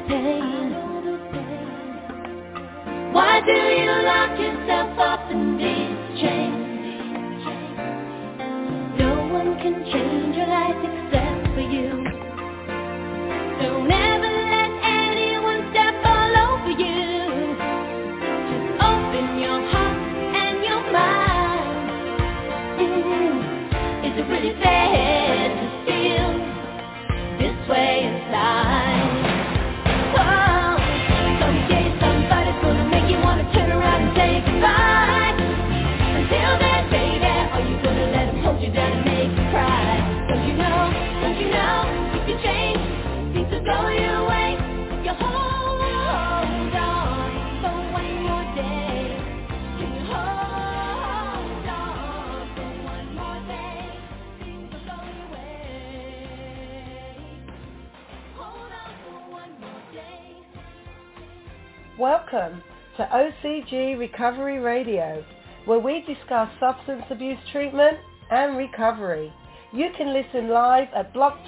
pain. Why do you lock yourself up in these chains? No one can change your life except for you. Don't ever let anyone step all over you. Just open your heart and your mind. Is it really fair to feel this way inside? Oh, someday somebody's gonna make you wanna turn around and say goodbye. Until then, baby, are you gonna let them hold you down and make you cry? Don't you know, if you change, things will go your way. You hold on for one more day. Can you hold on for one more day? Things will go your way. Hold on for one more day. Welcome to OCG Recovery Radio, where we discuss substance abuse treatment and recovery. You can listen live at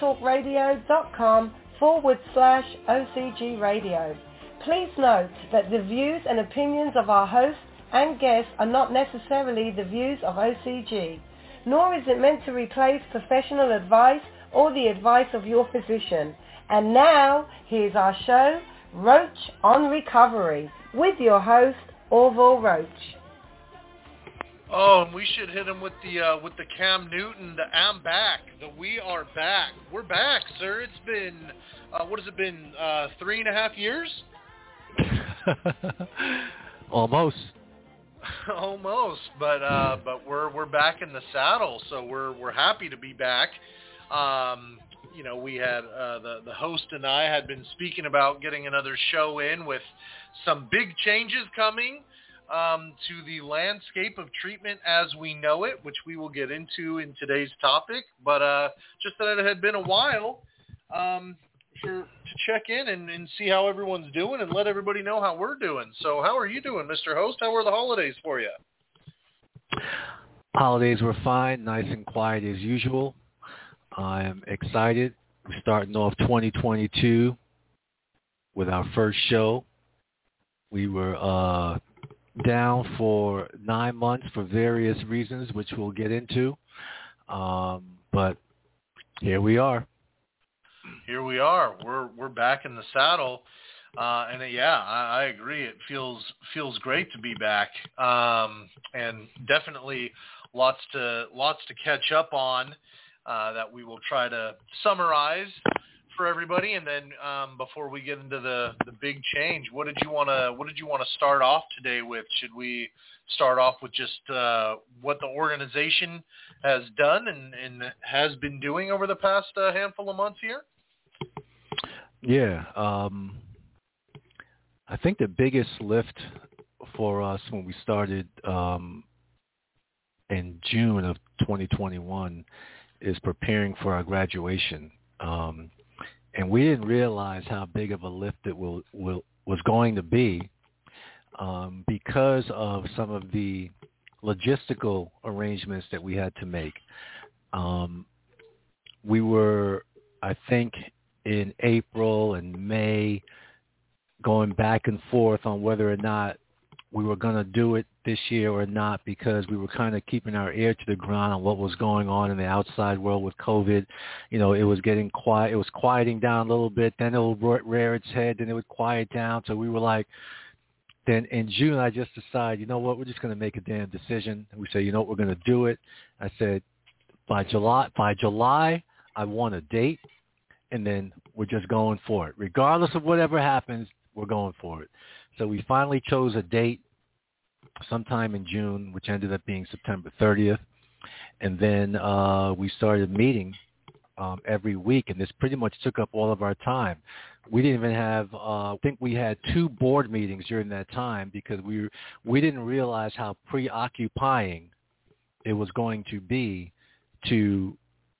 blogtalkradio.com/OCG Radio. Please note that the views and opinions of our hosts and guests are not necessarily the views of OCG, nor is it meant to replace professional advice or the advice of your physician. And now, here's our show, Roach on Recovery, with your host, Orville Roach. Oh, and we should hit him with the Cam Newton, the I'm back, the we are back. We're back, sir. It's been, what has it been, 3.5 years? Almost. Almost, but we're back in the saddle, so we're happy to be back. You know, we had the host and I had been speaking about getting another show in with some big changes coming to the landscape of treatment as we know it, which we will get into in today's topic. But just that it had been a while to check in and see how everyone's doing and let everybody know how we're doing. So how are you doing, Mr. Host? How were the holidays for you? Holidays were fine, nice and quiet as usual. I'm excited. We're starting off 2022 with our first show. We were down for 9 months for various reasons, which we'll get into. But here we are. Here we are. We're back in the saddle, and yeah, I agree. It feels great to be back, and definitely lots to catch up on that we will try to summarize for everybody. And then before we get into the big change, what did you want to start off today with? Should we start off with just what the organization has done and has been doing over the past handful of months here? Yeah, I think the biggest lift for us when we started in June of 2021 is preparing for our graduation. And we didn't realize how big of a lift it was going to be because of some of the logistical arrangements that we had to make. We were, I think, in April and May going back and forth on whether or not we were going to do it this year or not, because we were kind of keeping our ear to the ground on what was going on in the outside world with COVID. You know, it was getting quiet. It was quieting down a little bit. Then it would rear its head. Then it would quiet down. So we were like, then in June, I just decided, you know what, we're just going to make a damn decision. And we said, you know what, we're going to do it. I said, by July, I want a date, and then we're just going for it. Regardless of whatever happens, we're going for it. So we finally chose a date sometime in June, which ended up being September 30th. And then we started meeting every week, and this pretty much took up all of our time. We didn't even have, I think we had 2 board meetings during that time, because we didn't realize how preoccupying it was going to be to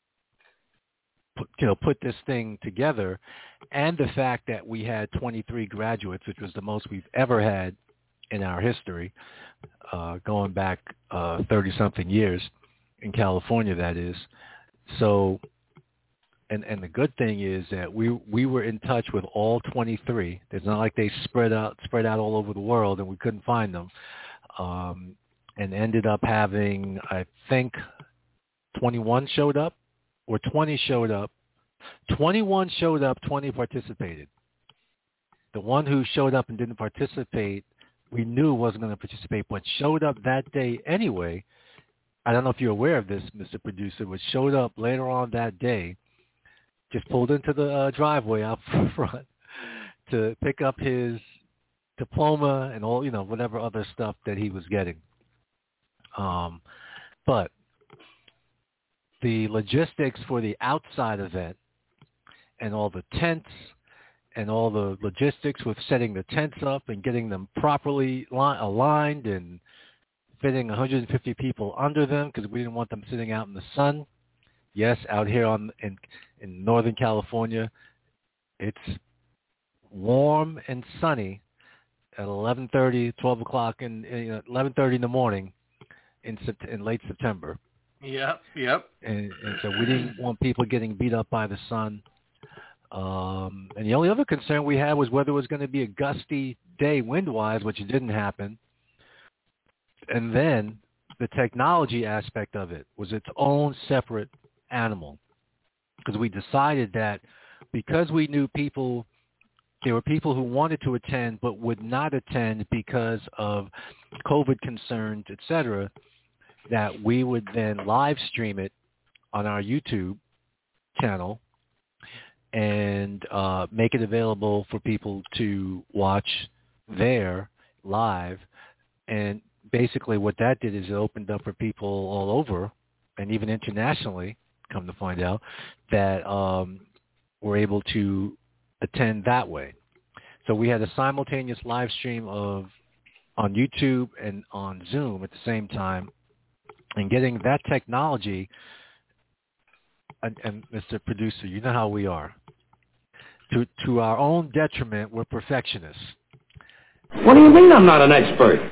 put this thing together, and the fact that we had 23 graduates, which was the most we've ever had in our history, going back 30-something years in California, that is. So And the good thing is that we were in touch with all 23. It's not like they spread out all over the world and we couldn't find them. And ended up having, I think, 21 showed up or 20 showed up. 21 showed up, 20 participated. The one who showed up and didn't participate, we knew wasn't going to participate, but showed up that day anyway. I don't know if you're aware of this, Mr. Producer, but showed up later on that day, just pulled into the driveway out front to pick up his diploma and all, whatever other stuff that he was getting. But the logistics for the outside event and all the tents and all the logistics with setting the tents up and getting them properly aligned and fitting 150 people under them because we didn't want them sitting out in the sun. Yes, out here in Northern California, it's warm and sunny at 11:30, 12 o'clock, 11:30 in the morning in late September. Yep. And so we didn't want people getting beat up by the sun. And the only other concern we had was whether it was going to be a gusty day wind-wise, which didn't happen. And then the technology aspect of it was its own separate animal, because we decided that because we knew there were people who wanted to attend but would not attend because of COVID concerns, etc., that we would then live stream it on our YouTube channel and make it available for people to watch there live. And basically what that did is it opened up for people all over and even internationally, come to find out, that were able to attend that way. So we had a simultaneous live stream on YouTube and on Zoom at the same time. And getting that technology, and Mr. Producer, you know how we are. To our own detriment, we're perfectionists. What do you mean I'm not an expert?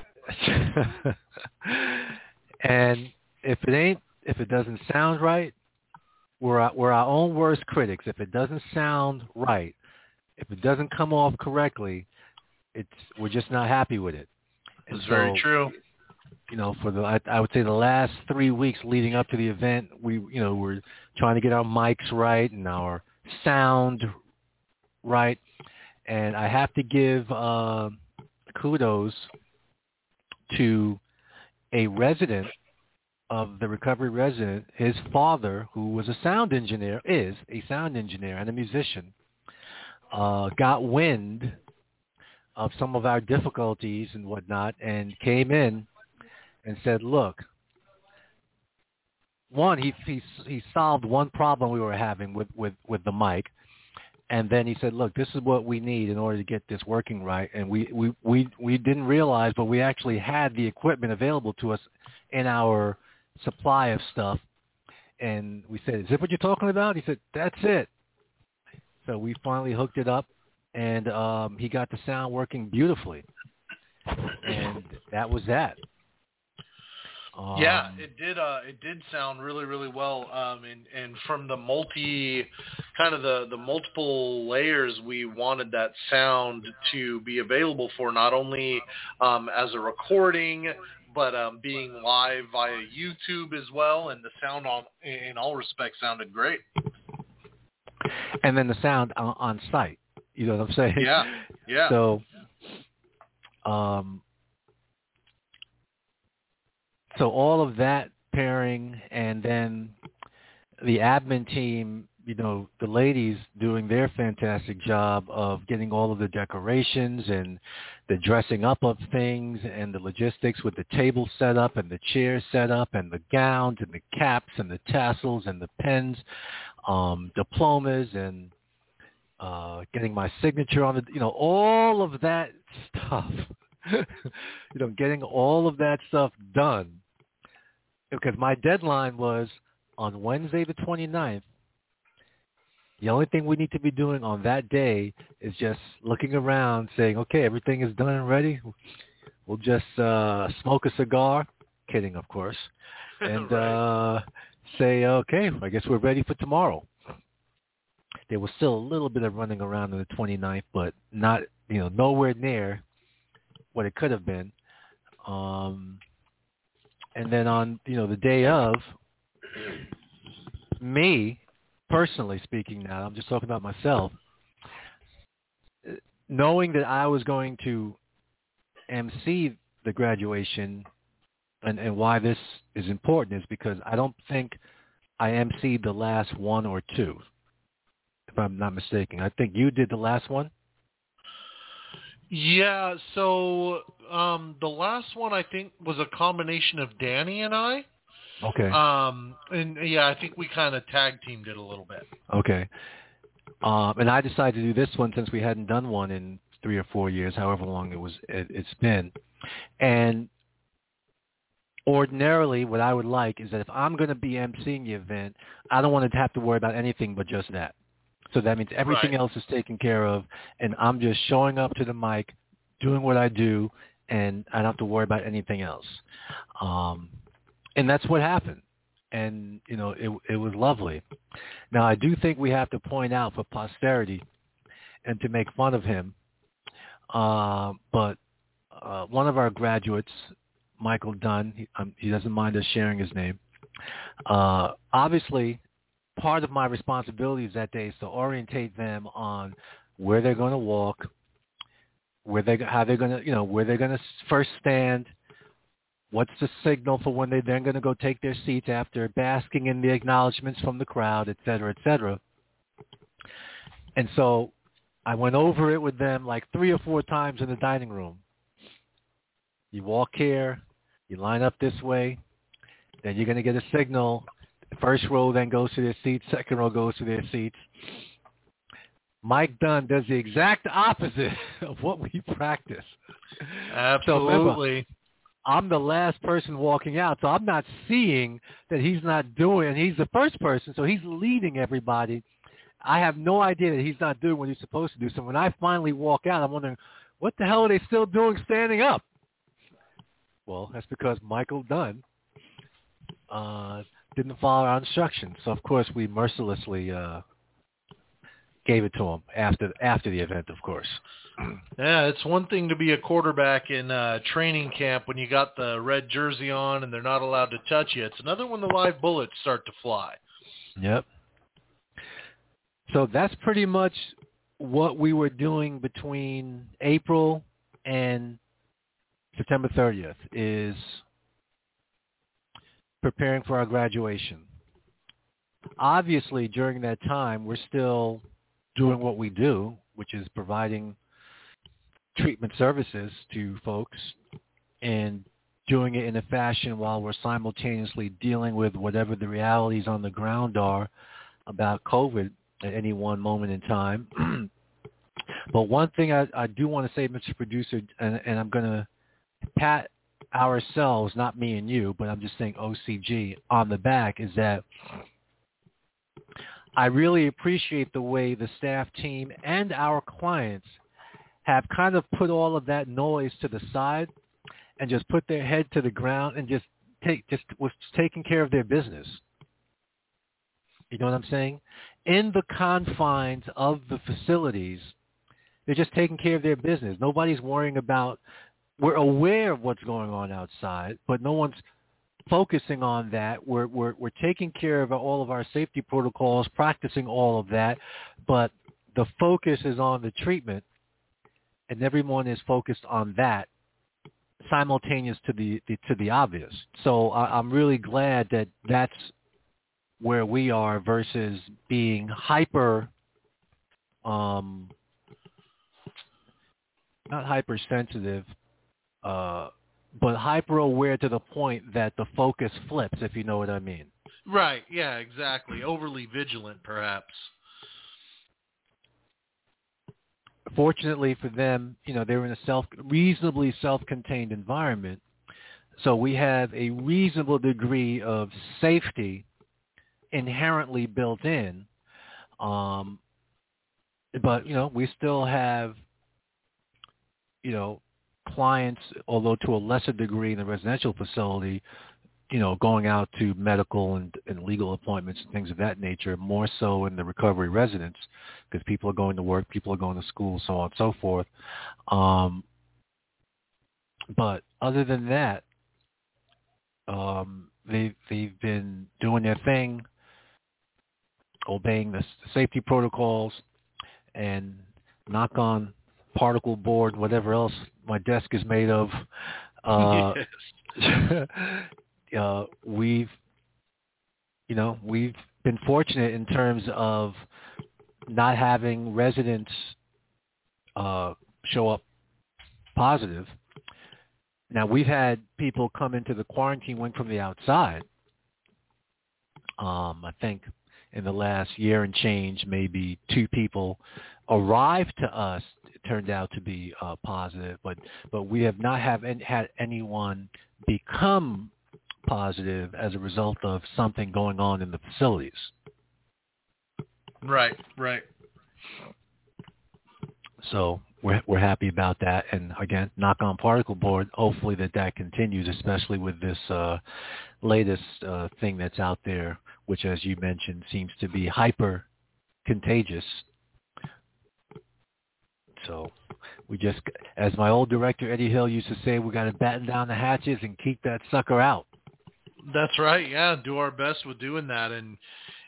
And if it doesn't sound right, we're our own worst critics. If it doesn't sound right, if it doesn't come off correctly, we're just not happy with it. It's very true. For I would say the last 3 weeks leading up to the event, we're trying to get our mics right and our sound right. And I have to give kudos to a resident of the recovery resident. His father, who was is a sound engineer and a musician, got wind of some of our difficulties and whatnot and came in and said, look, one, he solved one problem we were having with the mic. And then he said, look, this is what we need in order to get this working right. And we didn't realize, but we actually had the equipment available to us in our supply of stuff. And we said, is that what you're talking about? He said, that's it. So we finally hooked it up, and he got the sound working beautifully. And that was that. Yeah, it did sound really, really well. And from the the multiple layers we wanted that sound to be available for, not only as a recording, but being live via YouTube as well. And the sound in all respects sounded great. And then the sound on site, you know what I'm saying? Yeah. So, so all of that pairing, and then the admin team, the ladies doing their fantastic job of getting all of the decorations and the dressing up of things and the logistics with the table set up and the chairs set up and the gowns and the caps and the tassels and the pens, diplomas and getting my signature on the, all of that stuff, getting all of that stuff done. Because my deadline was on Wednesday the 29th. The only thing we need to be doing on that day is just looking around saying, okay, everything is done and ready. We'll just smoke a cigar. Kidding, of course. And right. say, okay, I guess we're ready for tomorrow. There was still a little bit of running around on the 29th, but not, nowhere near what it could have been. And then on, the day of, me, personally speaking now, I'm just talking about myself, knowing that I was going to MC the graduation, and why this is important is because I don't think I MC'd the last one or two, if I'm not mistaken. I think you did the last one. Yeah, so the last one I think was a combination of Danny and I. Okay. And yeah, I think we kind of tag teamed it a little bit. Okay. And I decided to do this one since we hadn't done one in 3 or 4 years, however long it's been. And ordinarily, what I would like is that if I'm going to be emceeing the event, I don't want to have to worry about anything but just that. So that means everything else is taken care of, and I'm just showing up to the mic, doing what I do, and I don't have to worry about anything else. And that's what happened. And, it was lovely. Now, I do think we have to point out for posterity and to make fun of him, but one of our graduates, Michael Dunn, he doesn't mind us sharing his name. Obviously, part of my responsibilities that day is to orientate them on where they're going to walk, where they're going to first stand, what's the signal for when they're then going to go take their seats after basking in the acknowledgments from the crowd, et cetera, et cetera. And so I went over it with them like 3 or 4 times in the dining room. You walk here, you line up this way, then you're going to get a signal. The first row then goes to their seats, second row goes to their seats. Mike Dunn does the exact opposite of what we practice. Absolutely. So remember, I'm the last person walking out, so I'm not seeing that he's not doing, and he's the first person, so he's leading everybody. I have no idea that he's not doing what he's supposed to do. So when I finally walk out, I'm wondering, what the hell are they still doing standing up? Well, that's because Michael Dunn didn't follow our instructions. So, of course, we mercilessly gave it to him after the event, of course. Yeah, it's one thing to be a quarterback in training camp when you got the red jersey on and they're not allowed to touch you. It's another when the live bullets start to fly. Yep. So that's pretty much what we were doing between April and September 30th, is preparing for our graduation. Obviously, during that time, we're still doing what we do, which is providing treatment services to folks and doing it in a fashion while we're simultaneously dealing with whatever the realities on the ground are about COVID at any one moment in time. But one thing I do want to say, Mr. Producer, and I'm going to pat ourselves, not me and you, but I'm just saying OCG on the back, is that I really appreciate the way the staff team and our clients have kind of put all of that noise to the side and just put their head to the ground and just was taking care of their business. You know what I'm saying? In the confines of the facilities, they're just taking care of their business. Nobody's worrying about, we're aware of what's going on outside, but no one's focusing on that. We're taking care of all of our safety protocols, practicing all of that, but the focus is on the treatment, and everyone is focused on that, simultaneous to the obvious. So I'm really glad that that's where we are versus being hyper, not hypersensitive, but hyper aware to the point that the focus flips, if you know what I mean. Right. Yeah, exactly. Overly vigilant, perhaps. Fortunately for them, they were in a reasonably self-contained environment, so we have a reasonable degree of safety inherently built in. But we still have clients, although to a lesser degree in the residential facility, going out to medical and legal appointments and things of that nature, more so in the recovery residence, because people are going to work, people are going to school, so on and so forth. But other than that, they've been doing their thing, obeying the safety protocols, and knock on particle board, whatever else my desk is made of. We've been fortunate in terms of not having residents show up positive. Now, we've had people come into the quarantine wing from the outside. I think in the last year and change, maybe 2 people arrived to us. It turned out to be positive, but we have not had anyone become positive as a result of something going on in the facilities. Right. So we're happy about that, and again, knock on particle board. Hopefully that continues, especially with this latest thing that's out there, which, as you mentioned, seems to be hyper contagious. So we just, as my old director Eddie Hill used to say, we got to batten down the hatches and keep that sucker out. That's right. Yeah, do our best with doing that, and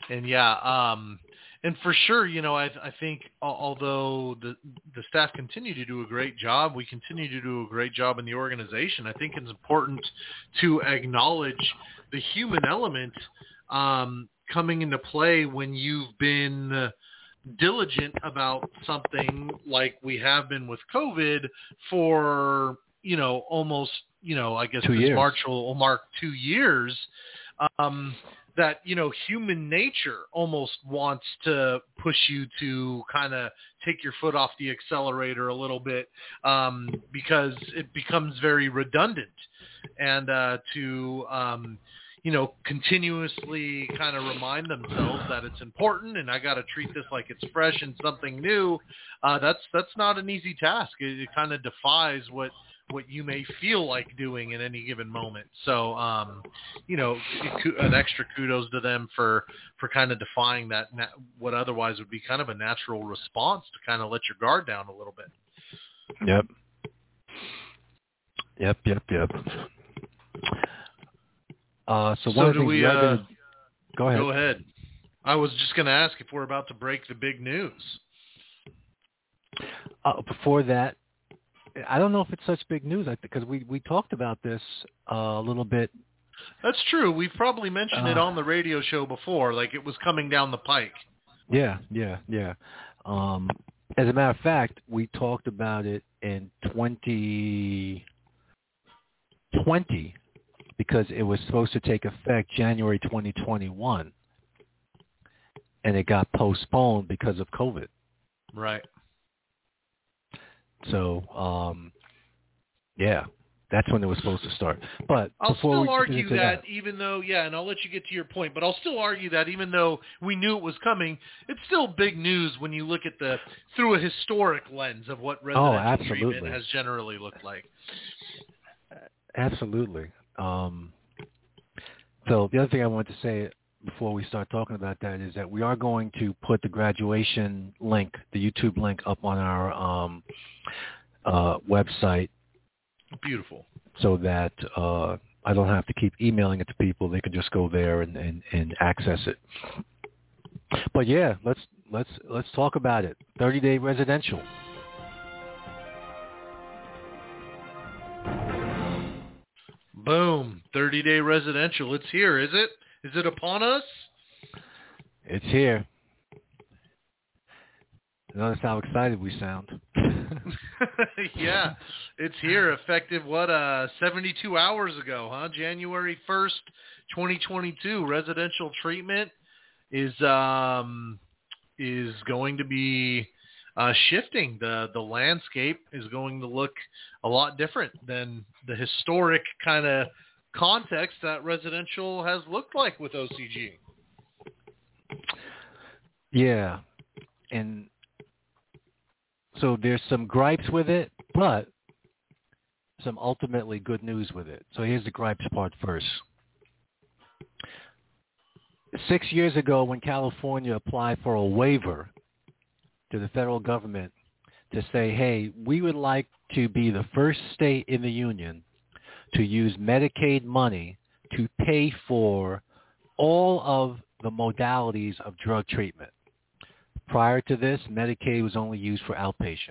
for sure, I think although the staff continue to do a great job, we continue to do a great job in the organization. I think it's important to acknowledge the human element coming into play when you've been diligent about something like we have been with COVID for almost. I guess 2 this years. March will mark 2 years, that, human nature almost wants to push you to kind of take your foot off the accelerator a little bit, because it becomes very redundant, and to continuously kind of remind themselves that it's important and I got to treat this like it's fresh and something new. That's not an easy task. It kind of defies what you may feel like doing in any given moment. So, an extra kudos to them for kind of defying that, what otherwise would be kind of a natural response to kind of let your guard down a little bit. Yep. So one of the things we go ahead. Go ahead. I was just going to ask if we're about to break the big news. Before that, I don't know if it's such big news, because we talked about this a little bit. That's true. We've probably mentioned it on the radio show before, like it was coming down the pike. Yeah. As a matter of fact, we talked about it in 2020 because it was supposed to take effect January 2021, and it got postponed because of COVID. Right. So, that's when it was supposed to start. But I'll before still we argue that, even though, and I'll let you get to your point, but I'll still argue that even though we knew it was coming, it's still big news when you look at through a historic lens of what residential treatment has generally looked like. Absolutely. So the other thing I wanted to say before we start talking about that is that we are going to put the graduation link, the YouTube link, up on our website. Beautiful. So that I don't have to keep emailing it to people. They can just go there and access it. But yeah, let's talk about it. 30-day residential. Boom. 30-day residential. It's here, is it? Is it upon us? It's here. Notice how excited we sound. Yeah, it's here, effective 72 hours ago, huh? January 1st, 2022. Residential treatment is going to be shifting. The landscape is going to look a lot different than the historic kind of context that residential has looked like with OCG. Yeah, and so there's some gripes with it, but some ultimately good news with it. So here's the gripes part first. 6 years ago, when California applied for a waiver to the federal government to say, hey, we would like to be the first state in the union to use Medicaid money to pay for all of the modalities of drug treatment. Prior to this, Medicaid was only used for outpatient.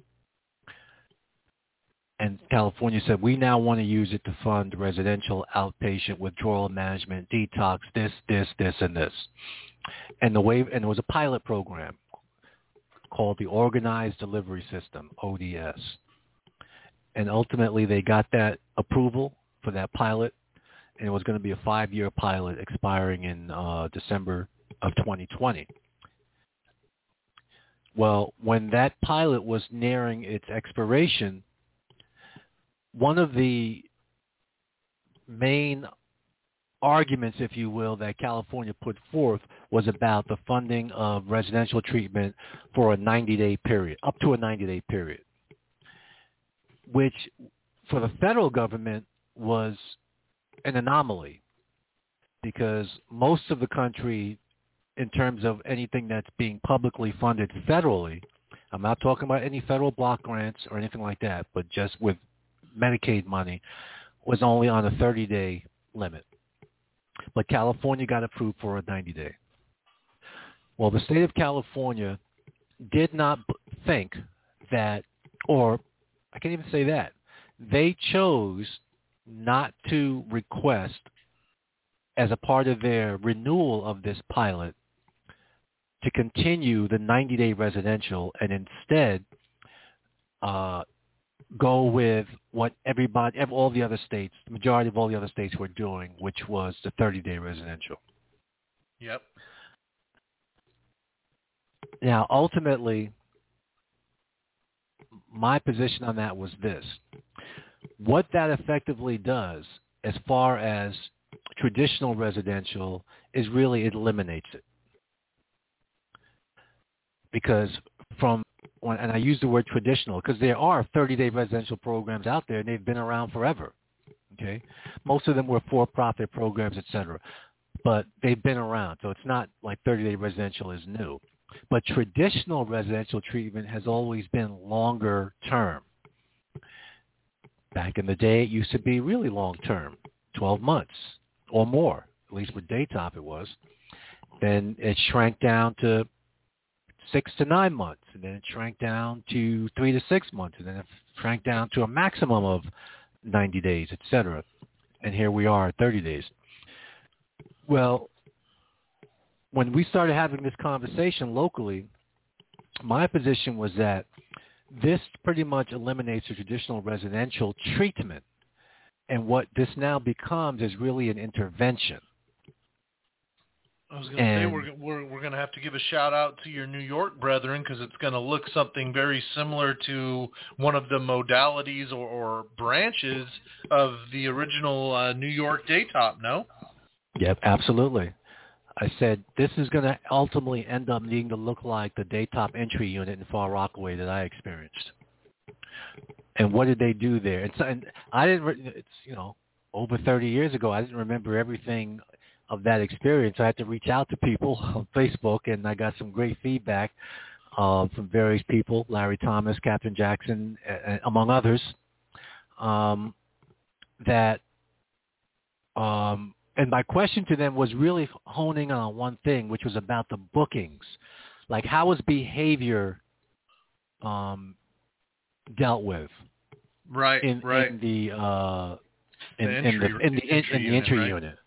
And California said, we now want to use it to fund residential outpatient withdrawal management, detox, this, and this. And it was a pilot program called the Organized Delivery System, ODS. And ultimately, they got that approval for that pilot, and it was going to be a 5-year pilot expiring in December of 2020. Well, when that pilot was nearing its expiration, one of the main arguments, if you will, that California put forth was about the funding of residential treatment for a 90-day period, up to a 90-day period, which for the federal government was an anomaly because most of the country, in terms of anything that's being publicly funded federally, I'm not talking about any federal block grants or anything like that, but just with Medicaid money, was only on a 30-day limit. But California got approved for a 90-day. Well, the state of California did not think that, or I can't even say that, they chose not to request as a part of their renewal of this pilot to continue the 90-day residential and instead go with what all the other states, the majority of all the other states were doing, which was the 30-day residential. Yep. Now, ultimately, my position on that was this. What that effectively does, as far as traditional residential, is really it eliminates it. Because and I use the word traditional because there are 30-day residential programs out there, and they've been around forever. Okay, most of them were for-profit programs, etc., but they've been around, so it's not like 30-day residential is new. But traditional residential treatment has always been longer term. Back in the day, it used to be really long term, 12 months or more, at least with Daytop it was. Then it shrank down to 6 to 9 months, and then it shrank down to 3 to 6 months, and then it shrank down to a maximum of 90 days, etc. And here we are at 30 days. Well, when we started having this conversation locally, my position was that this pretty much eliminates the traditional residential treatment, and what this now becomes is really an intervention. I was going to say we're going to have to give a shout out to your New York brethren because it's going to look something very similar to one of the modalities or branches of the original New York Daytop, no? Yep, absolutely. I said this is going to ultimately end up needing to look like the Daytop entry unit in Far Rockaway that I experienced. And what did they do there? And I didn't. It's over 30 years ago. I didn't remember everything of that experience. I had to reach out to people on Facebook, and I got some great feedback from various people, Larry Thomas, Captain Jackson, among others, and my question to them was really honing on one thing, which was about the bookings. Like, how was behavior dealt with? Right, in the entry unit.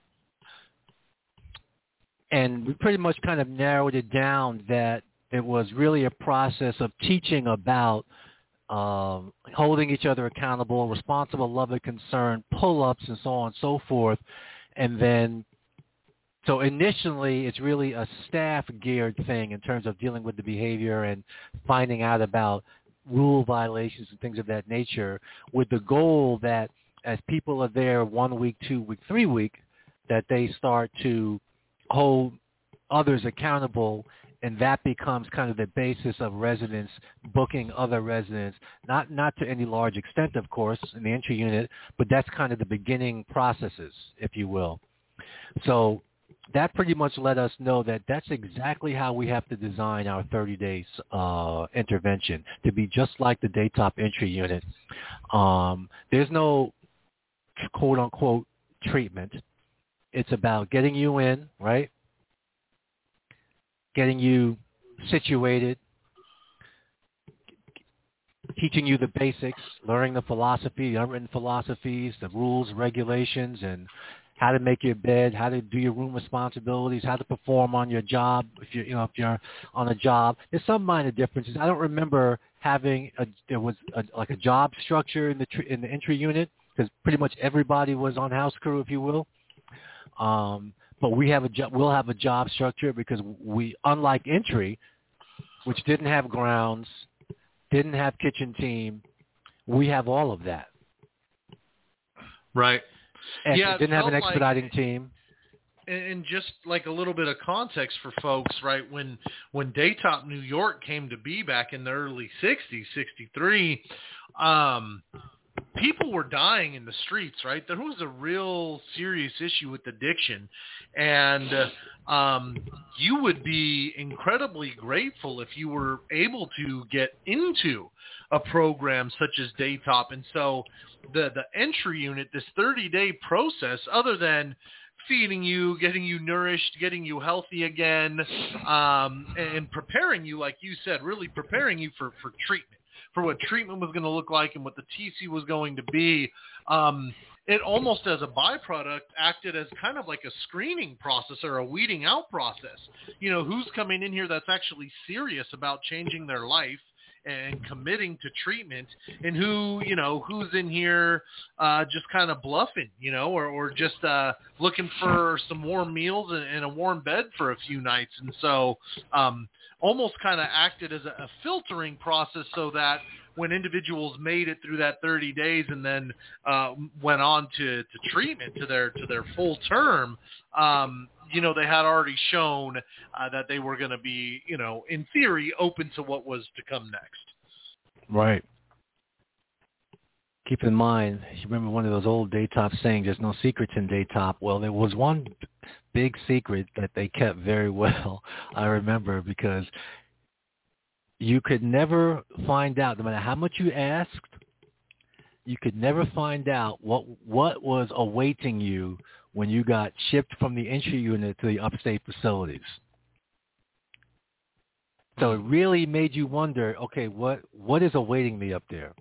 And we pretty much kind of narrowed it down that it was really a process of teaching about holding each other accountable, responsible love and concern, pull-ups, and so on and so forth. And then, so initially, it's really a staff-geared thing in terms of dealing with the behavior and finding out about rule violations and things of that nature, with the goal that as people are there 1 week, 2 week, 3 week, that they start to hold others accountable, and that becomes kind of the basis of residents booking other residents, not to any large extent, of course, in the entry unit, but that's kind of the beginning processes, if you will. So that pretty much let us know that that's exactly how we have to design our 30 days intervention, to be just like the Daytop entry unit. There's no quote-unquote treatment. It's about getting you in, right? Getting you situated, teaching you the basics, learning the philosophy, the unwritten philosophies, the rules, regulations, and how to make your bed, how to do your room responsibilities, how to perform on your job. If you're on a job, there's some minor differences. I don't remember having there was a job structure in the entry unit, because pretty much everybody was on house crew, if you will. But we'll have a job structure, because we, unlike entry, which didn't have grounds, didn't have kitchen team, we have all of that. Right. And yeah, didn't have an expediting team. And just like a little bit of context for folks, right? When Daytop New York came to be back in the early 60s, 63, people were dying in the streets, right? There was a real serious issue with addiction. And you would be incredibly grateful if you were able to get into a program such as Daytop. And so the entry unit, this 30-day process, other than feeding you, getting you nourished, getting you healthy again, and preparing you, like you said, really preparing you for treatment, for what treatment was going to look like and what the TC was going to be. It almost as a byproduct acted as kind of like a screening process or a weeding out process. You know, who's coming in here that's actually serious about changing their life and committing to treatment, and who's in here just kind of bluffing, or just looking for some warm meals and a warm bed for a few nights. And so almost kind of acted as a filtering process, so that when individuals made it through that 30 days and then went on to treatment, to their full term, they had already shown that they were going to be, in theory, open to what was to come next. Right. Keep in mind, you remember one of those old Daytop sayings, there's no secrets in Daytop. Well, there was one big secret that they kept very well, I remember, because you could never find out, no matter how much you asked, you could never find out what was awaiting you when you got shipped from the entry unit to the upstate facilities. So it really made you wonder, okay, what is awaiting me up there?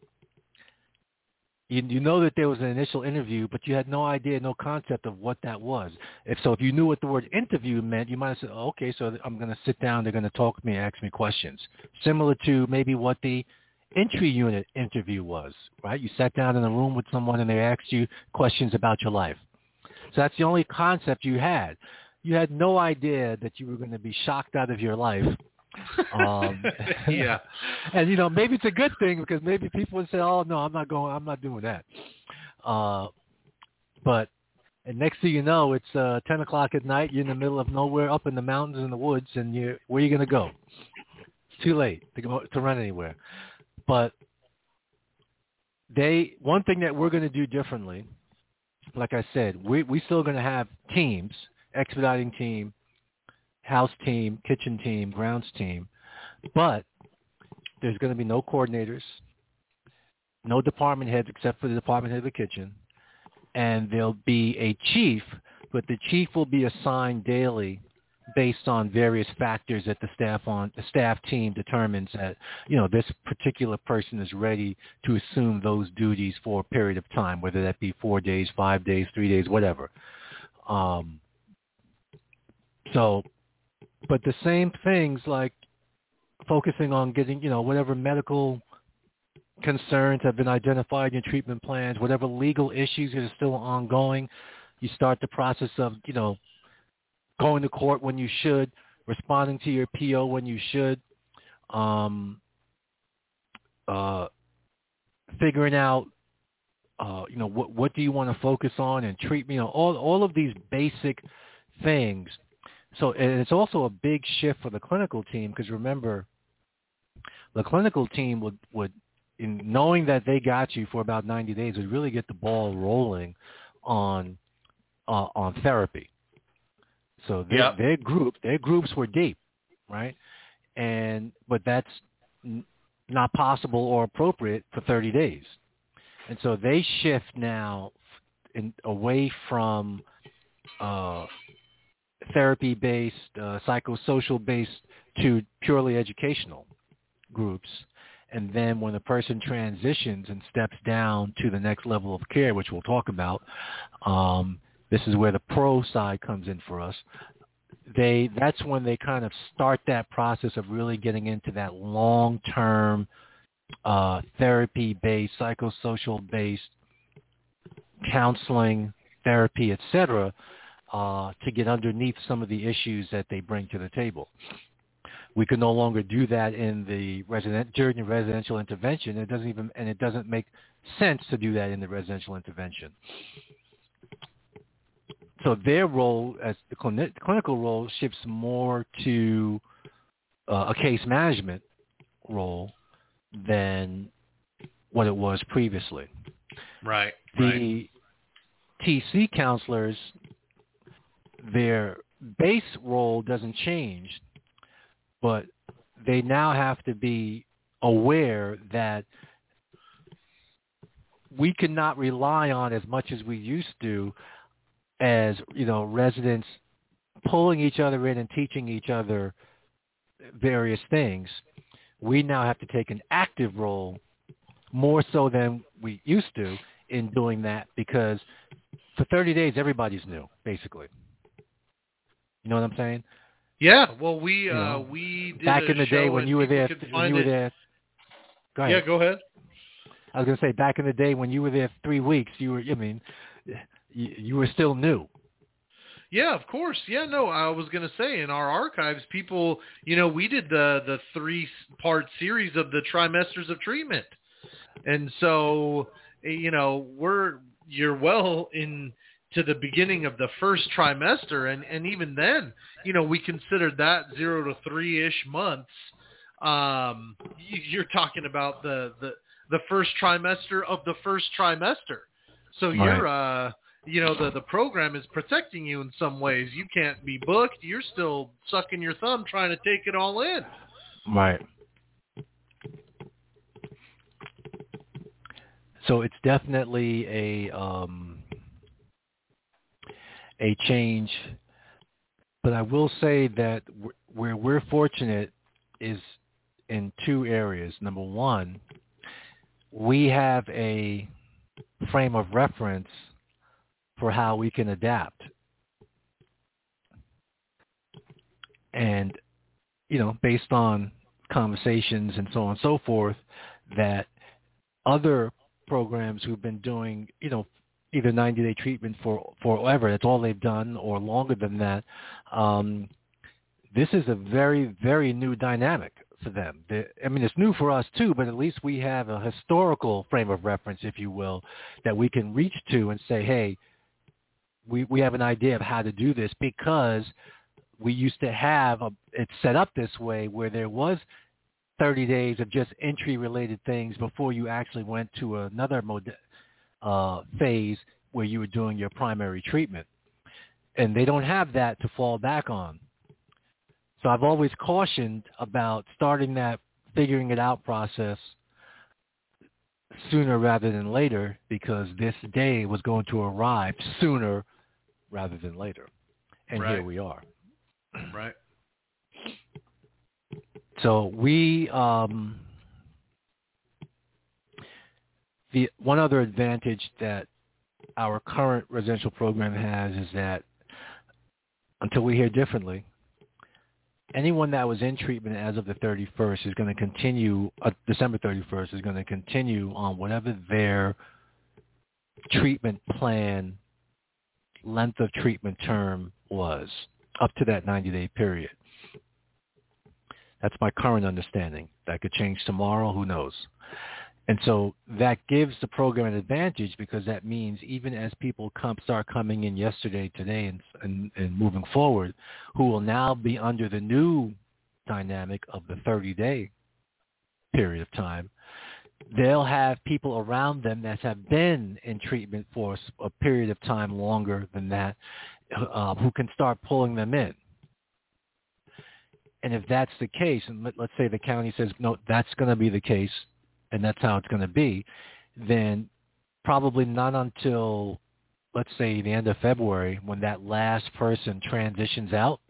You know that there was an initial interview, but you had no idea, no concept of what that was. If you knew what the word interview meant, you might have said, oh, okay, so I'm going to sit down, they're going to talk to me, ask me questions. Similar to maybe what the entry unit interview was, right? You sat down in a room with someone and they asked you questions about your life. So that's the only concept you had. You had no idea that you were going to be shocked out of your life. Yeah. And, maybe it's a good thing, because maybe people would say, oh, no, I'm not doing that. But next thing you know, it's 10 o'clock at night. You're in the middle of nowhere, up in the mountains in the woods, and where are you going to go? It's too late to run anywhere. But one thing that we're going to do differently, like I said, we still going to have teams, expediting team, house team, kitchen team, grounds team, but there's going to be no coordinators, no department heads except for the department head of the kitchen, and there'll be a chief, but the chief will be assigned daily based on various factors that the staff team determines that, this particular person is ready to assume those duties for a period of time, whether that be 4 days, 5 days, 3 days, whatever. But the same things, like focusing on getting, whatever medical concerns have been identified in your treatment plans, whatever legal issues that are still ongoing, you start the process of, going to court when you should, responding to your PO when you should, figuring out, what do you want to focus on and treat, all of these basic things. So, and it's also a big shift for the clinical team, because remember, the clinical team would, in knowing that they got you for about 90 days, would really get the ball rolling on therapy. So their groups were deep, right? But that's not possible or appropriate for 30 days. And so they shift now away from therapy-based, psychosocial-based to purely educational groups. And then when a person transitions and steps down to the next level of care, which we'll talk about, this is where the pro side comes in for us. That's when they kind of start that process of really getting into that long-term therapy-based, psychosocial-based counseling, therapy, etc., to get underneath some of the issues that they bring to the table. We can no longer do that in the during the residential intervention. It doesn't make sense to do that in the residential intervention. So their role as the clinical role shifts more to a case management role than what it was previously. Right. The TC counselors, their base role doesn't change, but they now have to be aware that we cannot rely on as much as we used to as, residents pulling each other in and teaching each other various things. We now have to take an active role more so than we used to in doing that, because for 30 days, everybody's new, basically. You know what I'm saying? Yeah. Well, we did back a in the day show when and you were there. people could When find you were it. there. Go ahead. Yeah, go ahead. I was going to say, back in the day when you were there 3 weeks, you were still new. Yeah, of course. Yeah, no, I was going to say in our archives, people, we did the 3-part series of the trimesters of treatment. And so, you're well into the beginning of the first trimester. And even then, we considered that 0 to 3-ish months. You're talking about the first trimester of the first trimester. So right. you're, the program is protecting you in some ways. You can't be booked. You're still sucking your thumb trying to take it all in. Right. So it's definitely a change, but I will say that where we're fortunate is in 2 areas. Number one, we have a frame of reference for how we can adapt. And, based on conversations and so on and so forth, that other programs who've been doing, either 90-day treatment for forever, that's all they've done, or longer than that, this is a very, very new dynamic for them. It's new for us too, but at least we have a historical frame of reference, if you will, that we can reach to and say, hey, we have an idea of how to do this, because we used to have it set up this way where there was 30 days of just entry-related things before you actually went to another phase where you were doing your primary treatment. And they don't have that to fall back on. So I've always cautioned about starting that figuring it out process sooner rather than later, because this day was going to arrive sooner rather than later. And Right. Here we are. Right. So we, the one other advantage that our current residential program has is that until we hear differently, anyone that was in treatment as of the 31st is going to continue, December 31st is going to continue on whatever their treatment plan, length of treatment term was, up to that 90-day period. That's my current understanding. That could change tomorrow, who knows? And so that gives the program an advantage, because that means even as people start coming in yesterday, today, and moving forward, who will now be under the new dynamic of the 30-day period of time, they'll have people around them that have been in treatment for a period of time longer than that, who can start pulling them in. And if that's the case, and let's say the county says, no, that's going to be the case, and that's how it's going to be, then probably not until, let's say, the end of February, when that last person transitions out,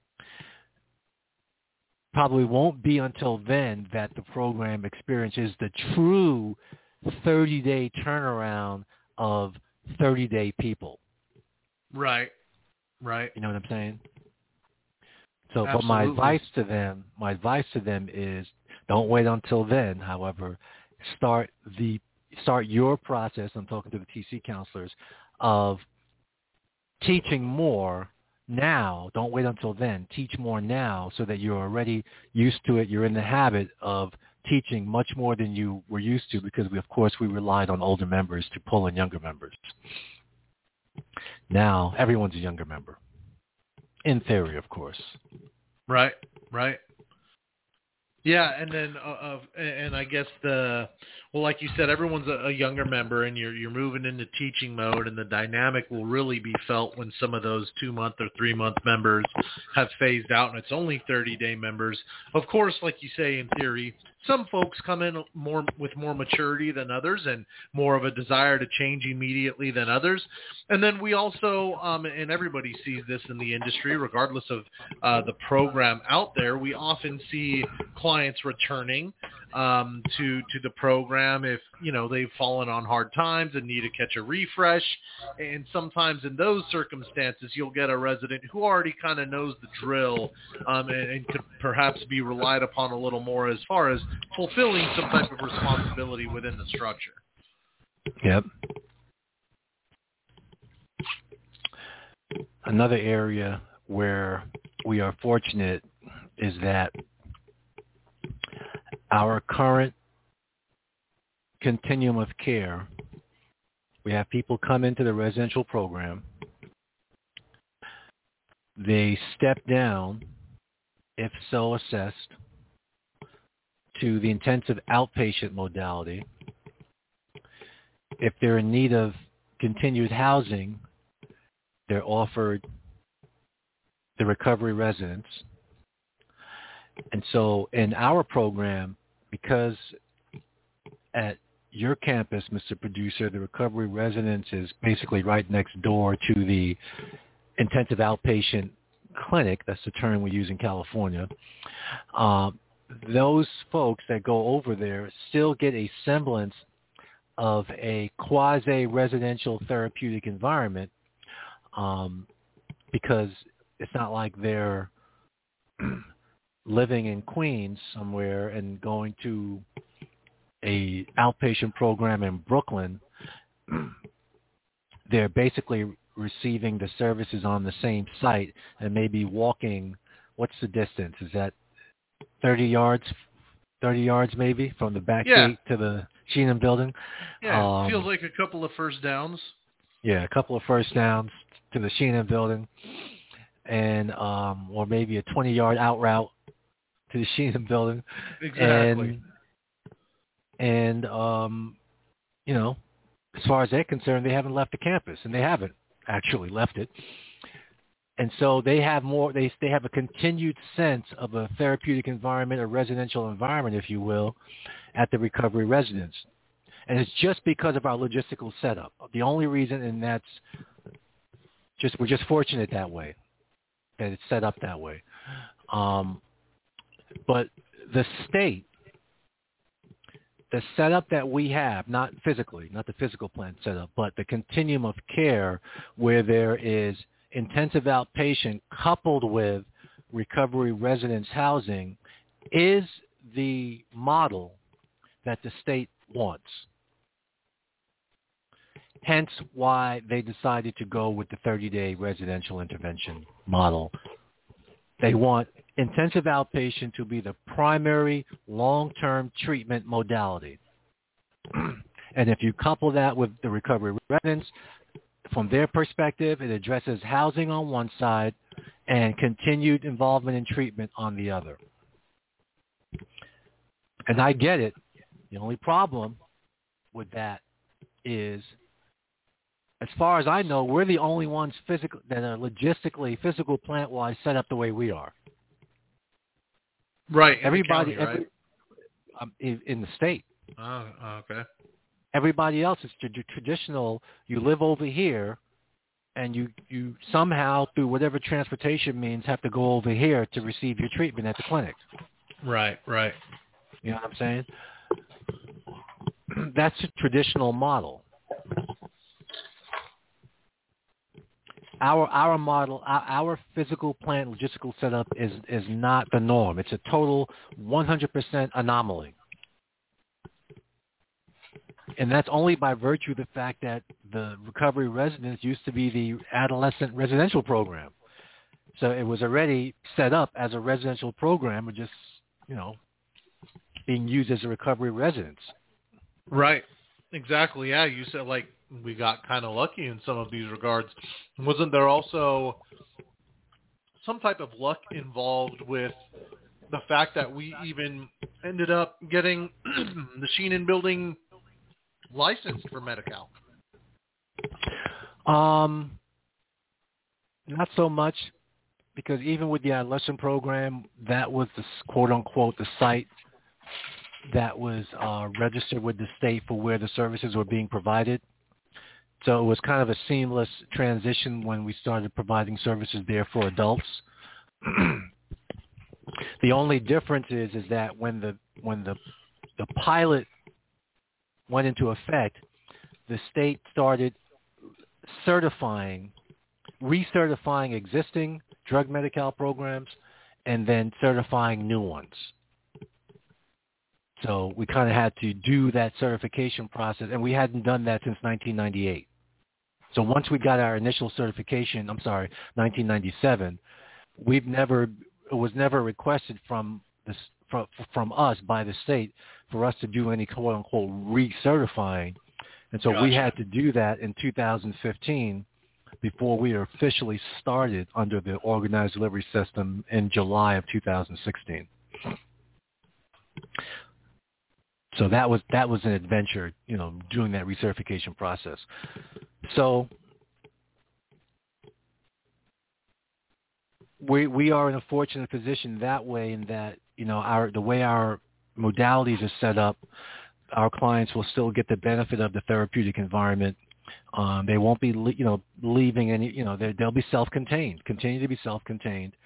probably won't be until then that the program experiences the true 30-day turnaround of 30-day people. Right. You know what I'm saying? So, Absolutely. but my advice to them is, don't wait until then. However, start your process. I'm talking to the TC counselors of teaching more now. Don't wait until then. Teach more now so that you're already used to it. You're in the habit of teaching much more than you were used to, because we relied on older members to pull in younger members. Now everyone's a younger member, in theory, of course. Right. Yeah, and then and I guess like you said, everyone's a younger member, and you're moving into teaching mode, and the dynamic will really be felt when some of those 2-month or 3-month members have phased out, and it's only 30-day members. Of course, like you say, in theory, some folks come in with more maturity than others, and more of a desire to change immediately than others. And then we also, and everybody sees this in the industry, regardless of the program out there, we often see clients returning to the program if, they've fallen on hard times and need to catch a refresh. And sometimes in those circumstances, you'll get a resident who already kind of knows the drill and could perhaps be relied upon a little more as far as fulfilling some type of responsibility within the structure. Yep. Another area where we are fortunate is that our current continuum of care, we have people come into the residential program. They step down, if so assessed, to the intensive outpatient modality. If they're in need of continued housing, they're offered the recovery residence. And so in our program, because at your campus, Mr. Producer, the recovery residence is basically right next door to the intensive outpatient clinic. That's the term we use in California. Those folks that go over there still get a semblance of a quasi-residential therapeutic environment, because it's not like they're living in Queens somewhere and going to a outpatient program in Brooklyn. They're basically receiving the services on the same site and maybe walking. What's the distance? Is that 30 yards maybe from the back gate to the Sheenham building? Yeah, it feels like a couple of first downs. Yeah, a couple of first downs to the Sheenham building, and or maybe a 20-yard out route to the Sheenham building. Exactly. And as far as they're concerned, they haven't left the campus, and they haven't actually left it. And so they have more. They have a continued sense of a therapeutic environment, a residential environment, if you will, at the recovery residence. And it's just because of our logistical setup. The only reason, and that's we're just fortunate that way, that it's set up that way. But the state, the setup that we have, not physically, not the physical plant setup, but the continuum of care where there is intensive outpatient coupled with recovery residence housing, is the model that the state wants. Hence why they decided to go with the 30-day residential intervention model. They want intensive outpatient to be the primary long-term treatment modality. And if you couple that with the recovery residence, from their perspective, it addresses housing on one side and continued involvement in treatment on the other. And I get it. The only problem with that is as far as I know, we're the only ones that are logistically, physical plant-wise set up the way we are. Right. Everybody, in the county, right? In the state. Oh, okay. Everybody else is traditional. You live over here, and you somehow, through whatever transportation means, have to go over here to receive your treatment at the clinic. Right. You know what I'm saying? That's a traditional model. Our model, our physical plant logistical setup is not the norm. It's a total 100% anomaly. And that's only by virtue of the fact that the recovery residence used to be the adolescent residential program. So it was already set up as a residential program, or just, being used as a recovery residence. Right. Exactly. Yeah, you said like we got kind of lucky in some of these regards. Wasn't there also some type of luck involved with the fact that we even ended up getting the Sheehan building licensed for Medi-Cal? Not so much, because even with the adolescent program, that was the quote unquote the site that was registered with the state for where the services were being provided. So it was kind of a seamless transition when we started providing services there for adults. The only difference is that when the pilot went into effect, the state started recertifying existing drug Medi-Cal programs and then certifying new ones. So we kind of had to do that certification process, and we hadn't done that since 1998. So once we got our initial certification, 1997, it was never requested from us by the state for us to do any quote unquote recertifying, and so we had to do that in 2015 before we were officially started under the organized delivery system in July of 2016. So that was an adventure, doing that recertification process. So we are in a fortunate position that way, in that the way our modalities are set up, our clients will still get the benefit of the therapeutic environment. They won't be leaving any. They'll be self-contained, continue to be self-contained.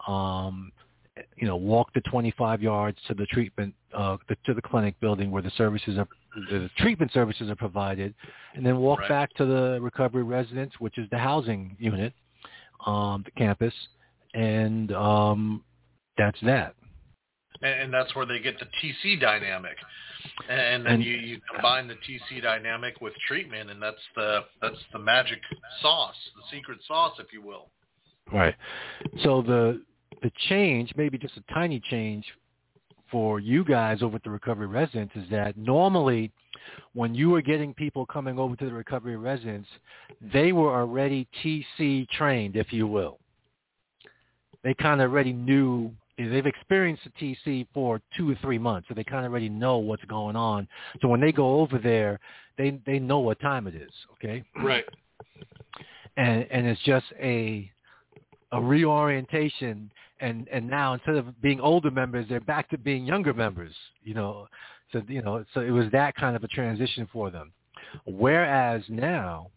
Walk the 25 yards to the treatment, to the clinic building where the treatment services are provided, and then walk back to the recovery residence, which is the housing unit, the campus, and that's that. And that's where they get the TC dynamic, and then you combine the TC dynamic with treatment, and that's the magic sauce, the secret sauce, if you will. Right. So the change, maybe just a tiny change for you guys over at the recovery residence, is that normally when you were getting people coming over to the recovery residence, they were already TC trained, if you will. They kind of already knew, they've experienced the TC for 2 or 3 months, so they kind of already know what's going on. So when they go over there, they know what time it is, okay? Right. And it's just a reorientation, and now instead of being older members, they're back to being younger members, So it was that kind of a transition for them. Whereas now,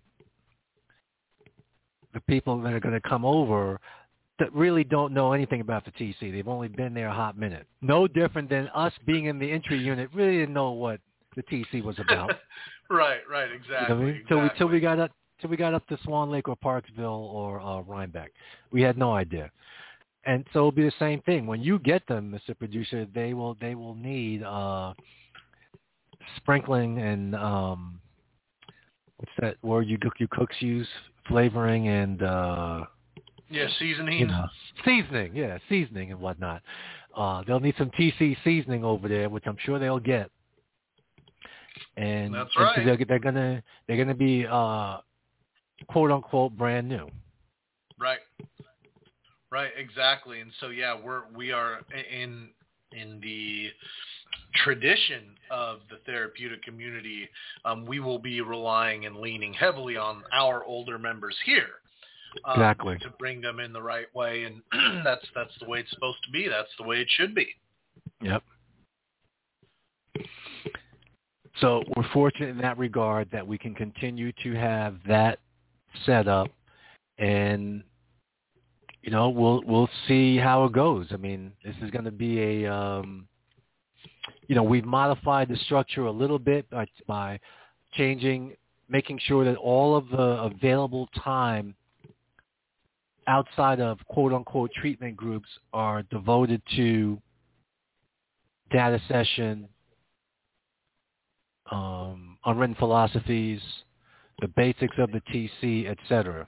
the people that are going to come over that really don't know anything about the TC, they've only been there a hot minute. No different than us being in the entry unit, really didn't know what the TC was about. Right, exactly. Exactly. Till we got up to Swan Lake or Parksville or Rhinebeck, we had no idea. And so it'll be the same thing when you get them, Mr. Producer. They will need sprinkling and what's that word you cooks use? Flavoring and seasoning. Seasoning and whatnot. They'll need some TC seasoning over there, which I'm sure they'll get. And that's right. And they're gonna be quote unquote brand new. Right, exactly. And so we are in in the tradition of the therapeutic community, we will be relying and leaning heavily on our older members here. Exactly. To bring them in the right way, and that's the way it's supposed to be. That's the way it should be. Yep. So we're fortunate in that regard that we can continue to have that set up, and we'll see how it goes. I mean, this is going to be a we've modified the structure a little bit by making sure that all of the available time outside of quote-unquote treatment groups are devoted to data session, unwritten philosophies, the basics of the TC, etc.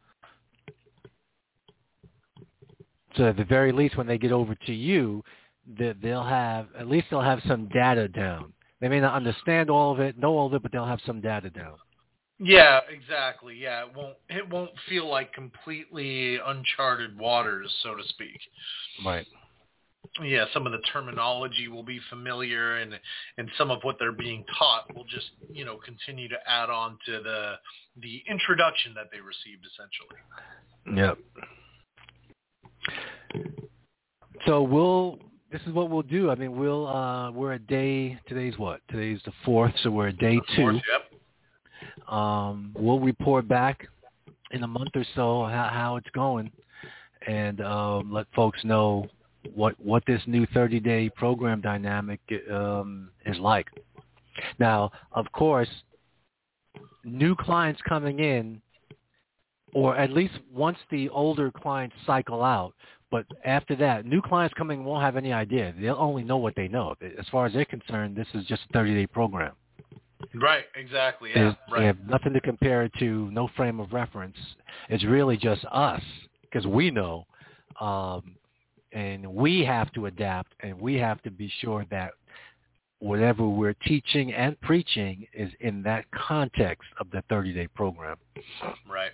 So at the very least, when they get over to you, they'll have some data down. They may not understand all of it, know all of it, but they'll have some data down. Yeah, exactly. Yeah, it won't feel like completely uncharted waters, so to speak. Right. Yeah, some of the terminology will be familiar, and some of what they're being taught will just continue to add on to the introduction that they received, essentially. Yep. So this is what we'll do. I mean, we're a day. Today's what? Today's the 4th, so we're at day 2. Yep. We'll report back in a month or so how it's going, and let folks know what this new 30-day program dynamic is like. Now, of course, new clients coming in, or at least once the older clients cycle out, but after that, new clients coming won't have any idea. They'll only know what they know. As far as they're concerned, this is just a 30-day program. Right, exactly. Yeah, right. They have nothing to compare it to, no frame of reference. It's really just us, because we know, and we have to adapt, and we have to be sure that whatever we're teaching and preaching is in that context of the 30-day program. Right.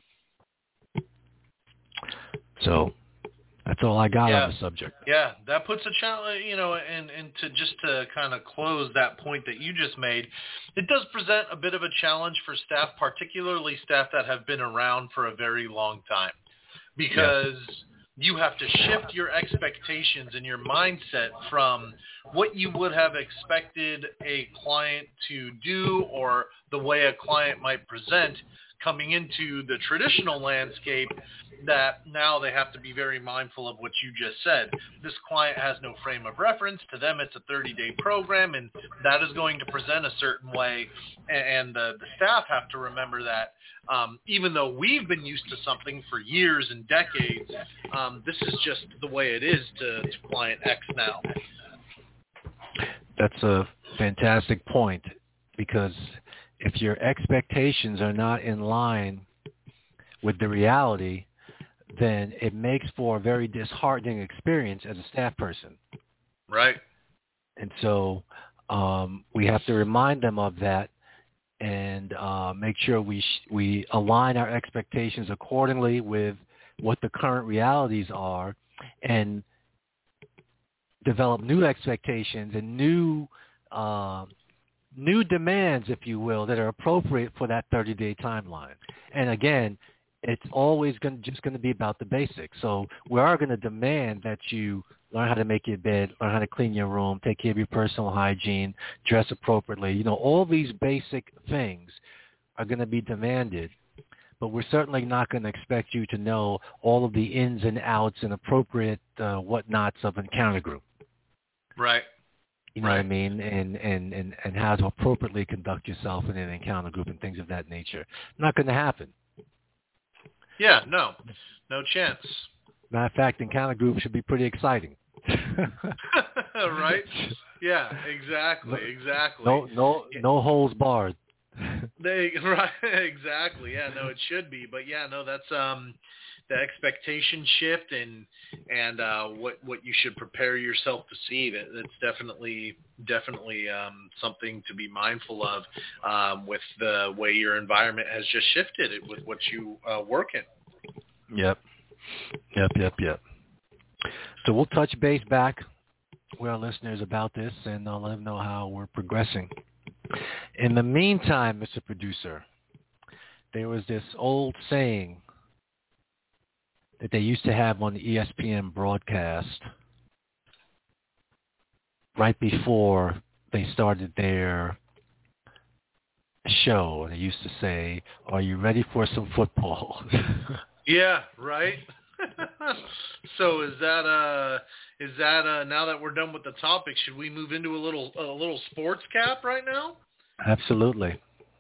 So that's all I got on the subject. Yeah, that puts a challenge, and to kind of close that point that you just made, it does present a bit of a challenge for staff, particularly staff that have been around for a very long time, because you have to shift your expectations and your mindset from what you would have expected a client to do or the way a client might present coming into the traditional landscape, that now they have to be very mindful of what you just said. This client has no frame of reference. To them, it's a 30-day program, and that is going to present a certain way. And the staff have to remember that even though we've been used to something for years and decades, this is just the way it is to client X now. That's a fantastic point, because if your expectations are not in line with the reality, then it makes for a very disheartening experience as a staff person. Right. And so we have to remind them of that, and make sure we align our expectations accordingly with what the current realities are, and develop new expectations and new demands, if you will, that are appropriate for that 30-day timeline. And again, it's always just going to be about the basics. So we are going to demand that you learn how to make your bed, learn how to clean your room, take care of your personal hygiene, dress appropriately. All these basic things are going to be demanded, but we're certainly not going to expect you to know all of the ins and outs and appropriate whatnots of encounter group. Right. You know what I mean? And how to appropriately conduct yourself in an encounter group and things of that nature. Not going to happen. Yeah, no chance. Matter of fact, encounter group should be pretty exciting. Right? Yeah, exactly. No holes barred. Right, exactly. Yeah, no, it should be. But yeah, no, that's the expectation shift and what you should prepare yourself to see. That's definitely something to be mindful of with the way your environment has just shifted with what you work in. Yep. So we'll touch base back our listeners about this, and I'll let them know how we're progressing. In the meantime, Mr. Producer, there was this old saying that they used to have on the ESPN broadcast right before they started their show. They used to say, "Are you ready for some football?" Yeah, right. So is that now that we're done with the topic, should we move into a little sports cap right now? Absolutely.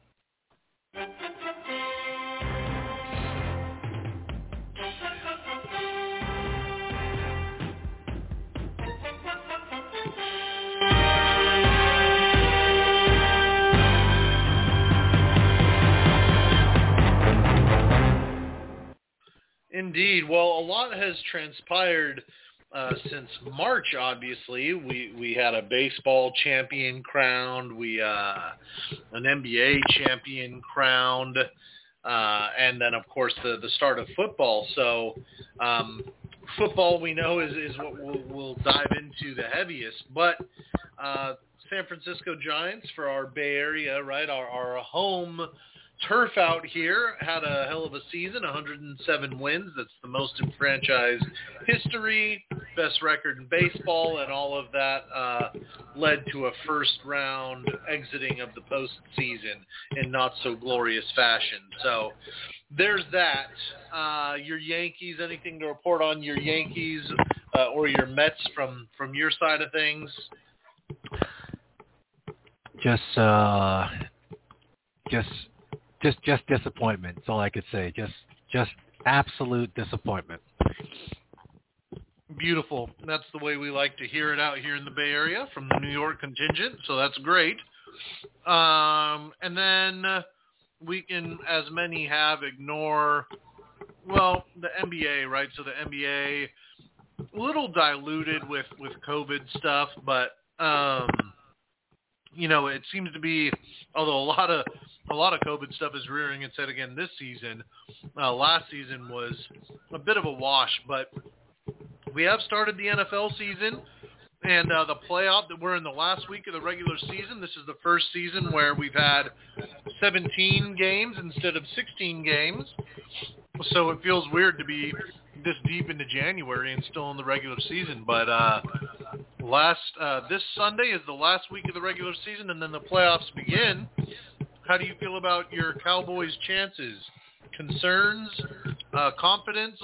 Indeed. Well, a lot has transpired since March. Obviously, we had a baseball champion crowned, an NBA champion crowned, and then of course the start of football. So football, we know, is what we'll dive into the heaviest. But San Francisco Giants, for our Bay Area, right, our home turf out here, had a hell of a season, 107 wins. That's the most in franchise history, best record in baseball, and all of that led to a first-round exiting of the postseason in not-so-glorious fashion. So there's that. Your Yankees, anything to report on your Yankees or your Mets from your side of things? Just disappointment. That's all I could say. Just absolute disappointment. Beautiful. That's the way we like to hear it out here in the Bay Area from the New York contingent, so that's great. And then we can, as many have, ignore, well, the NBA, right? So the NBA, a little diluted with COVID stuff, but, it seems to be, although a lot of COVID stuff is rearing its head again this season. Last season was a bit of a wash, but we have started the NFL season and the playoff. That we're in the last week of the regular season. This is the first season where we've had 17 games instead of 16 games. So it feels weird to be this deep into January and still in the regular season. But this Sunday is the last week of the regular season, and then the playoffs begin. How do you feel about your Cowboys' chances? Concerns? Confidence?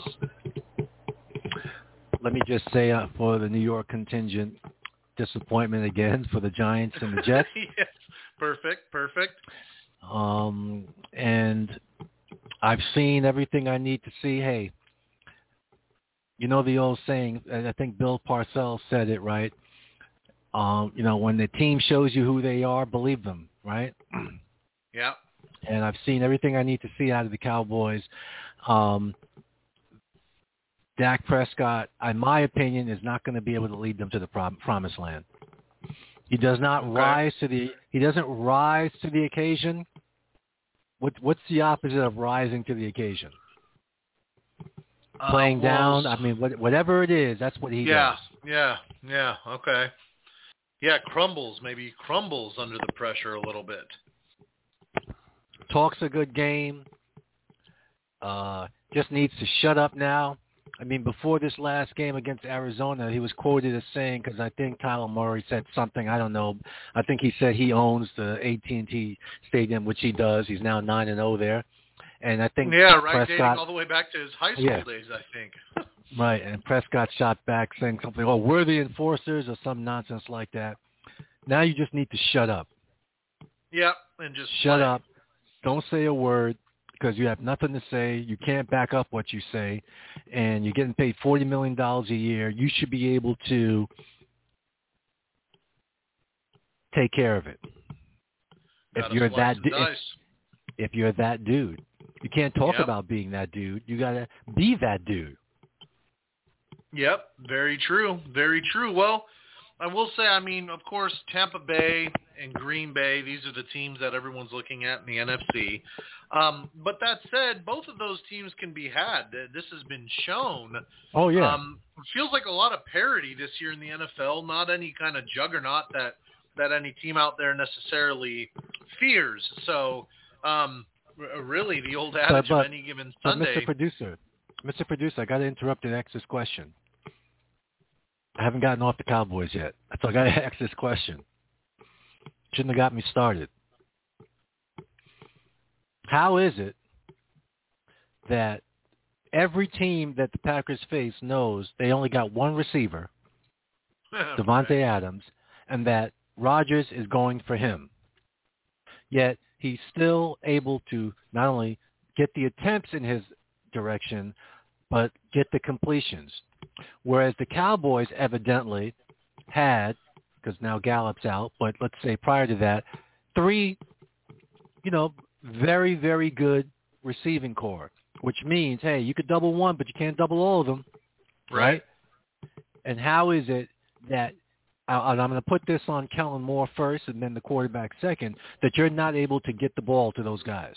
Let me just say for the New York contingent, disappointment again for the Giants and the Jets. Yes, perfect. And I've seen everything I need to see. Hey, you know the old saying, and I think Bill Parcells said it right. When the team shows you who they are, believe them, right? Yeah. And I've seen everything I need to see out of the Cowboys. Dak Prescott, in my opinion, is not going to be able to lead them to the promised land. He does not rise to the. He doesn't rise to the occasion. What's the opposite of rising to the occasion? Playing down. I mean, whatever it is, that's what he does. Yeah. Okay. Yeah, crumbles under the pressure a little bit. Talks a good game. Just needs to shut up now. I mean, before this last game against Arizona, he was quoted as saying, because I think Kyler Murray said something, I don't know. I think he said he owns the AT&T Stadium, which he does. He's now 9-0 there. And I think Prescott, dating all the way back to his high school days, I think. Right, and Prescott shot back saying something, we're the enforcers or some nonsense like that. Now you just need to shut up. Yep, and just shut up. Don't say a word because you have nothing to say. You can't back up what you say, and you're getting paid $40 million a year. You should be able to take care of it. If you're that dude. You can't talk about being that dude. You got to be that dude. Yep, very true. Very true. Well, I will say, I mean, of course, Tampa Bay and Green Bay, these are the teams that everyone's looking at in the NFC. But that said, both of those teams can be had. This has been shown. Oh, yeah. It feels like a lot of parity this year in the NFL, not any kind of juggernaut that any team out there necessarily fears. So, really, the old adage of any given Sunday. Mr. Producer, I got to interrupt and ask this question. I haven't gotten off the Cowboys yet. So I got to ask this question. Shouldn't have got me started. How is it that every team that the Packers face knows they only got one receiver, Devontae Adams, and that Rodgers is going for him? Yet he's still able to not only get the attempts in his direction, but get the completions. Whereas the Cowboys evidently had, because now Gallup's out, but let's say prior to that, 3, very, very good receiving core, which means, hey, you could double one, but you can't double all of them, right? And how is it that, and I'm going to put this on Kellen Moore first and then the quarterback second, that you're not able to get the ball to those guys?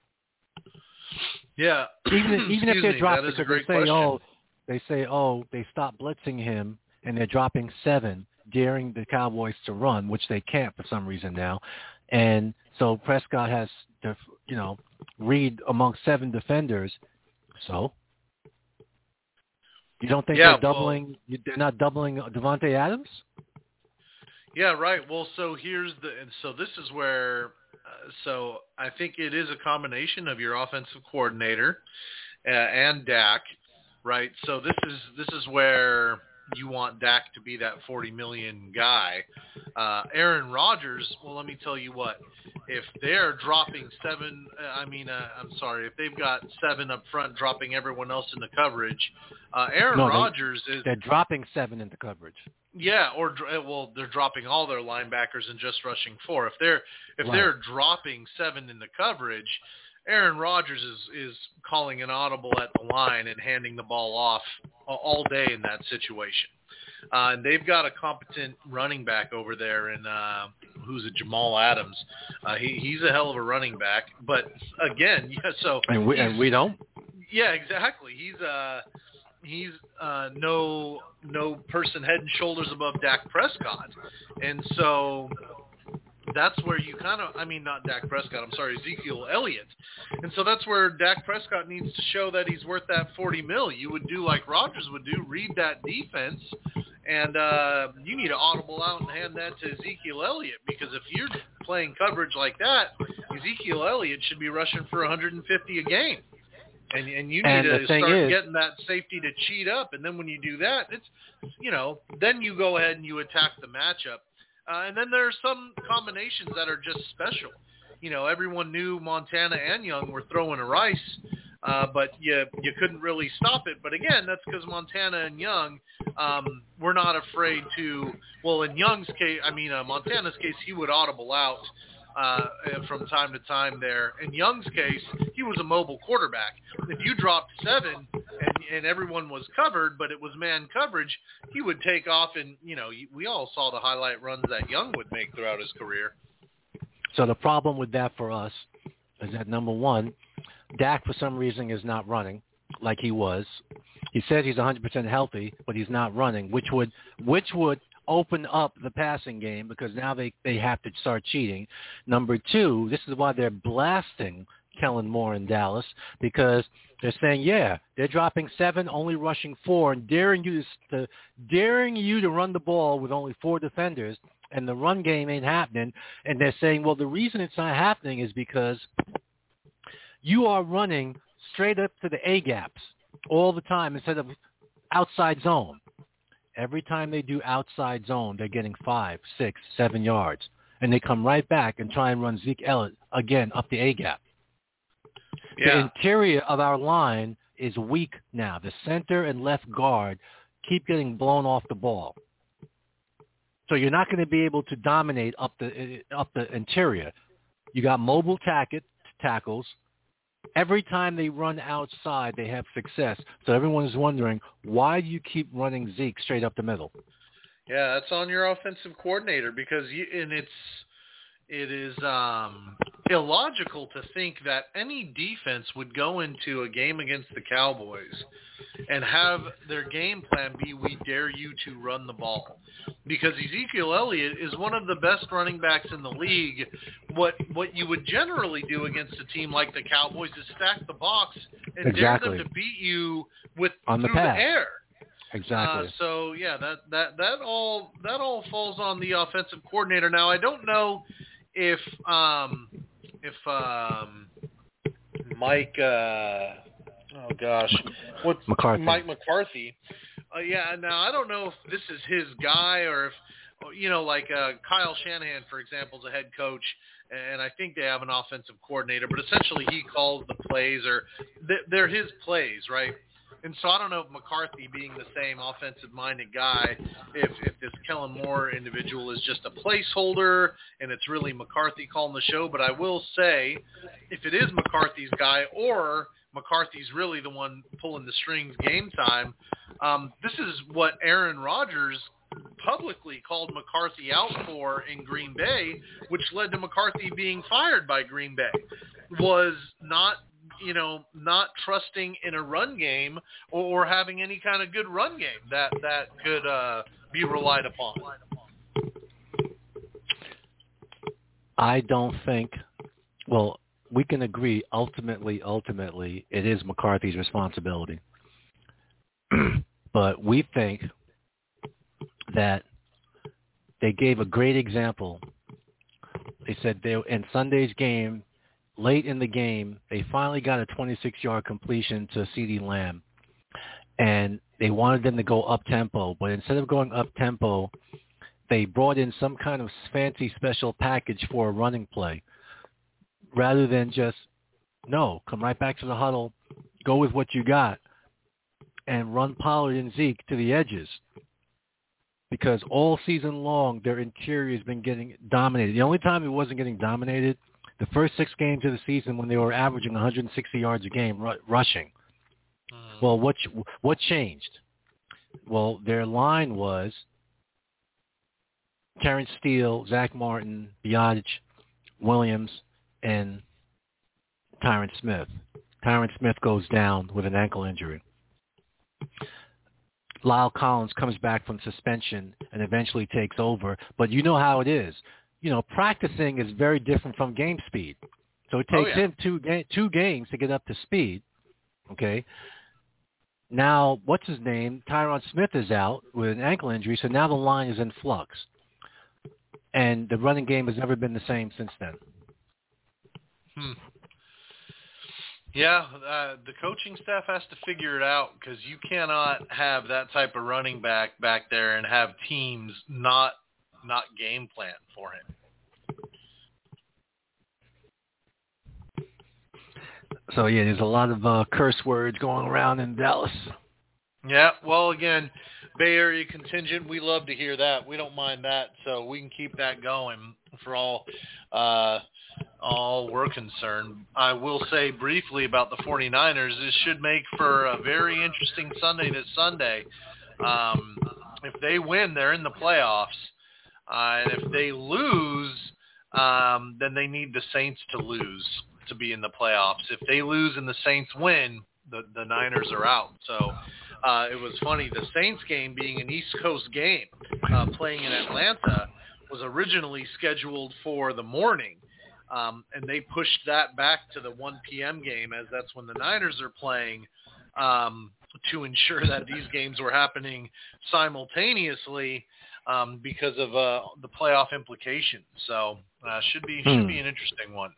Yeah. Even if they're dropping, because they say, they stopped blitzing him and they're dropping 7, daring the Cowboys to run, which they can't for some reason now. And so Prescott has to, read among 7 defenders. So you don't think they're doubling? They're not doubling Devontae Adams? Yeah, right. Well, so this is where. So I think it is a combination of your offensive coordinator and Dak, right? So this is where you want Dak to be that $40 million guy. Aaron Rodgers, well, let me tell you what. If they're dropping 7, if they've got 7 up front, dropping everyone else in the coverage, Rodgers is... They're dropping 7 into coverage. Yeah, they're dropping all their linebackers and just rushing 4. If they're dropping 7 in the coverage, Aaron Rodgers is calling an audible at the line and handing the ball off all day in that situation. And they've got a competent running back over there, and who's it, Jamal Adams. He's a hell of a running back. But again, and we don't. Yeah, exactly. He's no person head and shoulders above Dak Prescott, and so that's where you not Dak Prescott, I'm sorry, Ezekiel Elliott. And so that's where Dak Prescott needs to show that he's worth that $40 million. You would do like Rodgers would do, read that defense, and you need to audible out and hand that to Ezekiel Elliott, because if you're playing coverage like that, Ezekiel Elliott should be rushing for 150 a game. And you need to start getting that safety to cheat up. And then when you do that, it's, then you go ahead and you attack the matchup. And then there are some combinations that are just special. Everyone knew Montana and Young were throwing a rice, but you couldn't really stop it. But again, that's because Montana and Young were not afraid to, well, in Young's case, Montana's case, he would audible out from time to time there. In Young's case, he was a mobile quarterback. If you dropped 7 and everyone was covered, but it was man coverage, he would take off, and we all saw the highlight runs that Young would make throughout his career. So the problem with that for us is that, number one, Dak for some reason is not running like he was. He says he's 100% healthy, but he's not running, which would open up the passing game, because now they have to start cheating. Number 2, this is why they're blasting Kellen Moore in Dallas, because they're saying, they're dropping 7, only rushing 4, and daring you to run the ball with only 4 defenders, and the run game ain't happening. And they're saying, well, the reason it's not happening is because you are running straight up to the A gaps all the time instead of outside zone. Every time they do outside zone, they're getting 5, 6, 7 yards. And they come right back and try and run Zeke Elliott again up the A-gap. Yeah. The interior of our line is weak now. The center and left guard keep getting blown off the ball. So you're not going to be able to dominate up the interior. You got mobile tackles. Every time they run outside, they have success. So everyone is wondering, why do you keep running Zeke straight up the middle? Yeah, that's on your offensive coordinator because it is illogical to think that any defense would go into a game against the Cowboys and have their game plan be, we dare you to run the ball. Because Ezekiel Elliott is one of the best running backs in the league. What you would generally do against a team like the Cowboys is stack the box and dare them to beat you with on the through pass. the air. Exactly. So yeah, that all falls on the offensive coordinator. Now I don't know if Mike McCarthy. Mike McCarthy. Yeah, now I don't know if this is his guy or if like Kyle Shanahan, for example, is a head coach, and I think they have an offensive coordinator, but essentially he calls the plays or they're his plays, right? And so I don't know if McCarthy, being the same offensive-minded guy, if this Kellen Moore individual is just a placeholder and it's really McCarthy calling the show. But I will say, if it is McCarthy's guy or McCarthy's really the one pulling the strings game time, this is what Aaron Rodgers publicly called McCarthy out for in Green Bay, which led to McCarthy being fired by Green Bay, was not trusting in a run game or having any kind of good run game that could be relied upon. I don't think, well, we can agree ultimately it is McCarthy's responsibility. But we think that they gave a great example. They said in Sunday's game, late in the game, they finally got a 26-yard completion to CeeDee Lamb, and they wanted them to go up-tempo. But instead of going up-tempo, they brought in some kind of fancy special package for a running play rather than just, no, come right back to the huddle, go with what you got, and run Pollard and Zeke to the edges. Because all season long, their interior has been getting dominated. The only time it wasn't getting dominated, the first 6 games of the season when they were averaging 160 yards a game rushing. Well, what changed? Well, their line was Terrence Steele, Zach Martin, Biotic, Williams, and Tyron Smith. Tyron Smith goes down with an ankle injury. Lyle Collins comes back from suspension and eventually takes over. But you know how it is. Practicing is very different from game speed. So it takes him two games to get up to speed. Okay. Now, what's his name? Tyron Smith is out with an ankle injury, so now the line is in flux. And the running game has never been the same since then. Yeah, the coaching staff has to figure it out because you cannot have that type of running back there and have teams not game plan for him. So, yeah, there's a lot of curse words going around in Dallas. Yeah, well, again, Bay Area contingent, we love to hear that. We don't mind that, so we can keep that going for all we're concerned. I will say briefly about the 49ers, this should make for a very interesting Sunday this Sunday. If they win, they're in the playoffs. And if they lose, then they need the Saints to lose to be in the playoffs. If they lose and the Saints win, the Niners are out. So it was funny. The Saints game being an East Coast game, playing in Atlanta, was originally scheduled for the morning. And they pushed that back to the 1 p.m. game, as that's when the Niners are playing, to ensure that these games were happening simultaneously because of the playoff implications. So should be an interesting one.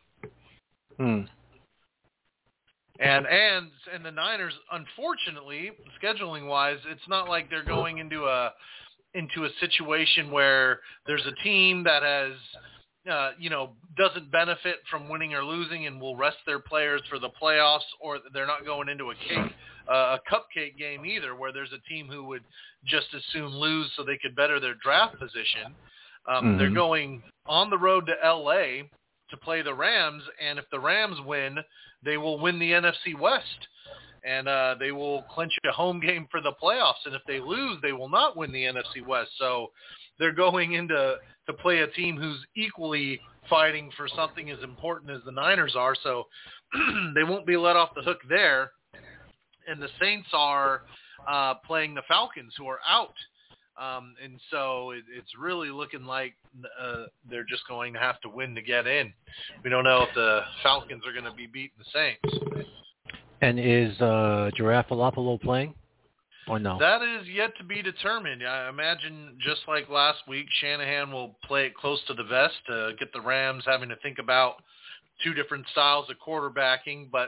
And the Niners, unfortunately, scheduling wise, it's not like they're going into a situation where there's a team that has doesn't benefit from winning or losing and will rest their players for the playoffs, or they're not going into a cupcake game either, where there's a team who would just as soon lose so they could better their draft position. They're going on the road to L.A. to play the Rams, and if the Rams win, they will win the NFC West. and they will clinch a home game for the playoffs. And if they lose, they will not win the NFC West. So they're going into to play a team who's equally fighting for something as important as the Niners are. So they won't be let off the hook there. And the Saints are playing the Falcons, who are out. And so it's really looking like they're just going to have to win to get in. We don't know if the Falcons are going to be beating the Saints. And is Garoppolo playing or no? That is yet to be determined. I imagine just like last week, Shanahan will play it close to the vest to get the Rams having to think about two different styles of quarterbacking. But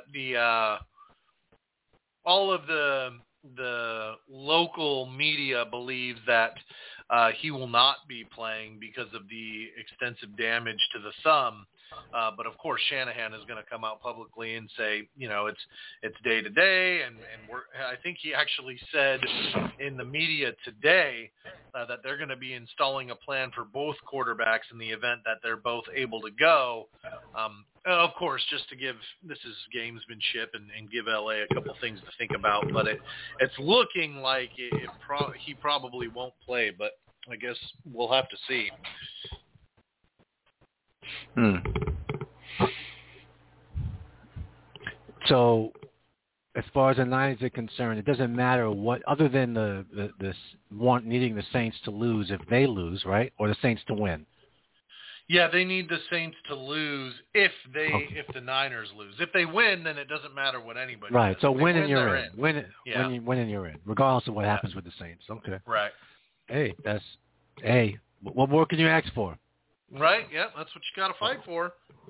all of the local media believes that he will not be playing because of the extensive damage to the thumb. But of course, Shanahan is going to come out publicly and say, it's day to day. And I think he actually said in the media today that they're going to be installing a plan for both quarterbacks in the event that they're both able to go. Of course, just to give, this is gamesmanship and give LA a couple things to think about, but it's looking like he probably won't play, but I guess we'll have to see. So, as far as the Niners are concerned, it doesn't matter what, other than the needing the Saints to lose if they lose, right, or the Saints to win. Yeah, they need the Saints to lose if the Niners lose. If they win, then it doesn't matter what anybody does. Right, so win and you're in. Win and you're in, regardless of what happens with the Saints. Okay. Right. Hey, what more can you ask for? Right, yeah, that's what you got to fight for.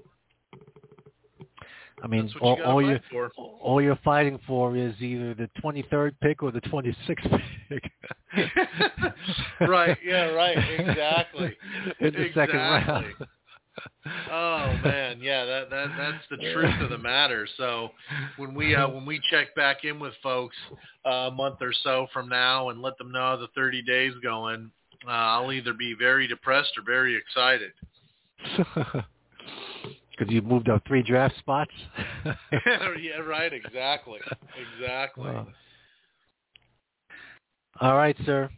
I mean, all you're fighting for is either the 23rd pick or the 26th pick. Right, yeah, right, exactly. In the second round. Oh man, yeah, that's the truth of the matter. So when we check back in with folks a month or so from now and let them know how the 30 days going, I'll either be very depressed or very excited. Because you've moved up 3 draft spots? Yeah, right, exactly. Wow. All right, sir.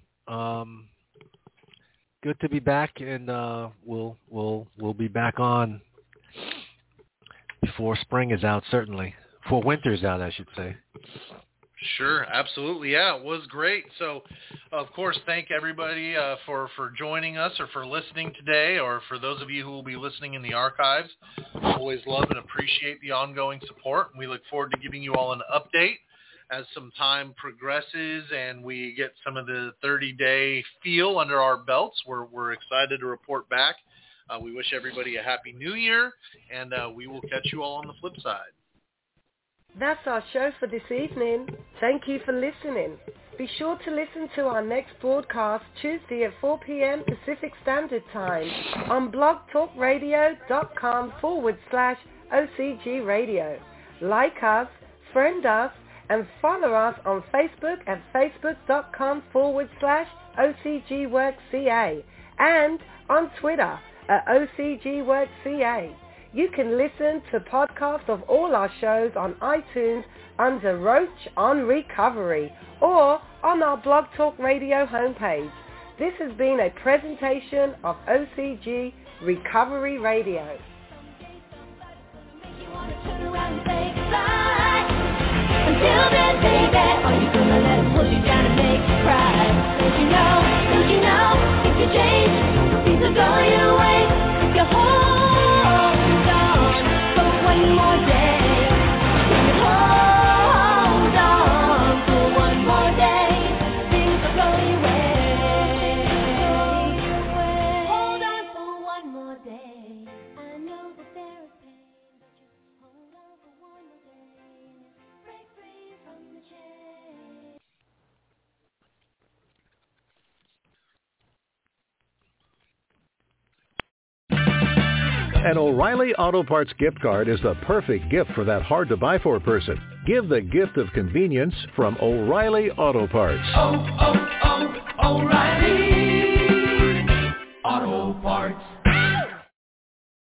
Good to be back, and we'll be back on before spring is out, certainly. Before winter's out, I should say. Sure, absolutely. Yeah, it was great. So, of course, thank everybody for joining us or for listening today, or for those of you who will be listening in the archives. Always love and appreciate the ongoing support. We look forward to giving you all an update as some time progresses and we get some of the 30-day feel under our belts. We're excited to report back. We wish everybody a happy new year, and we will catch you all on the flip side. That's our show for this evening. Thank you for listening. Be sure to listen to our next broadcast Tuesday at 4 p.m. Pacific Standard Time on blogtalkradio.com/OCG Radio. Like us, friend us, and follow us on Facebook at facebook.com/OCGWorksCA and on Twitter at OCGWorksCA. You can listen to podcasts of all our shows on iTunes under Roach on Recovery or on our Blog Talk Radio homepage. This has been a presentation of OCG Recovery Radio. Until then, baby, are you gonna let him push you down and make you cry? Don't you know, if you change, things are going your way. If you hold on for one more day, if you hold on for one more day, things are going your way. Hold on for one more day. I know that there is pain, but just hold on for one more day. An O'Reilly Auto Parts gift card is the perfect gift for that hard-to-buy-for person. Give the gift of convenience from O'Reilly Auto Parts. O'Reilly Auto Parts.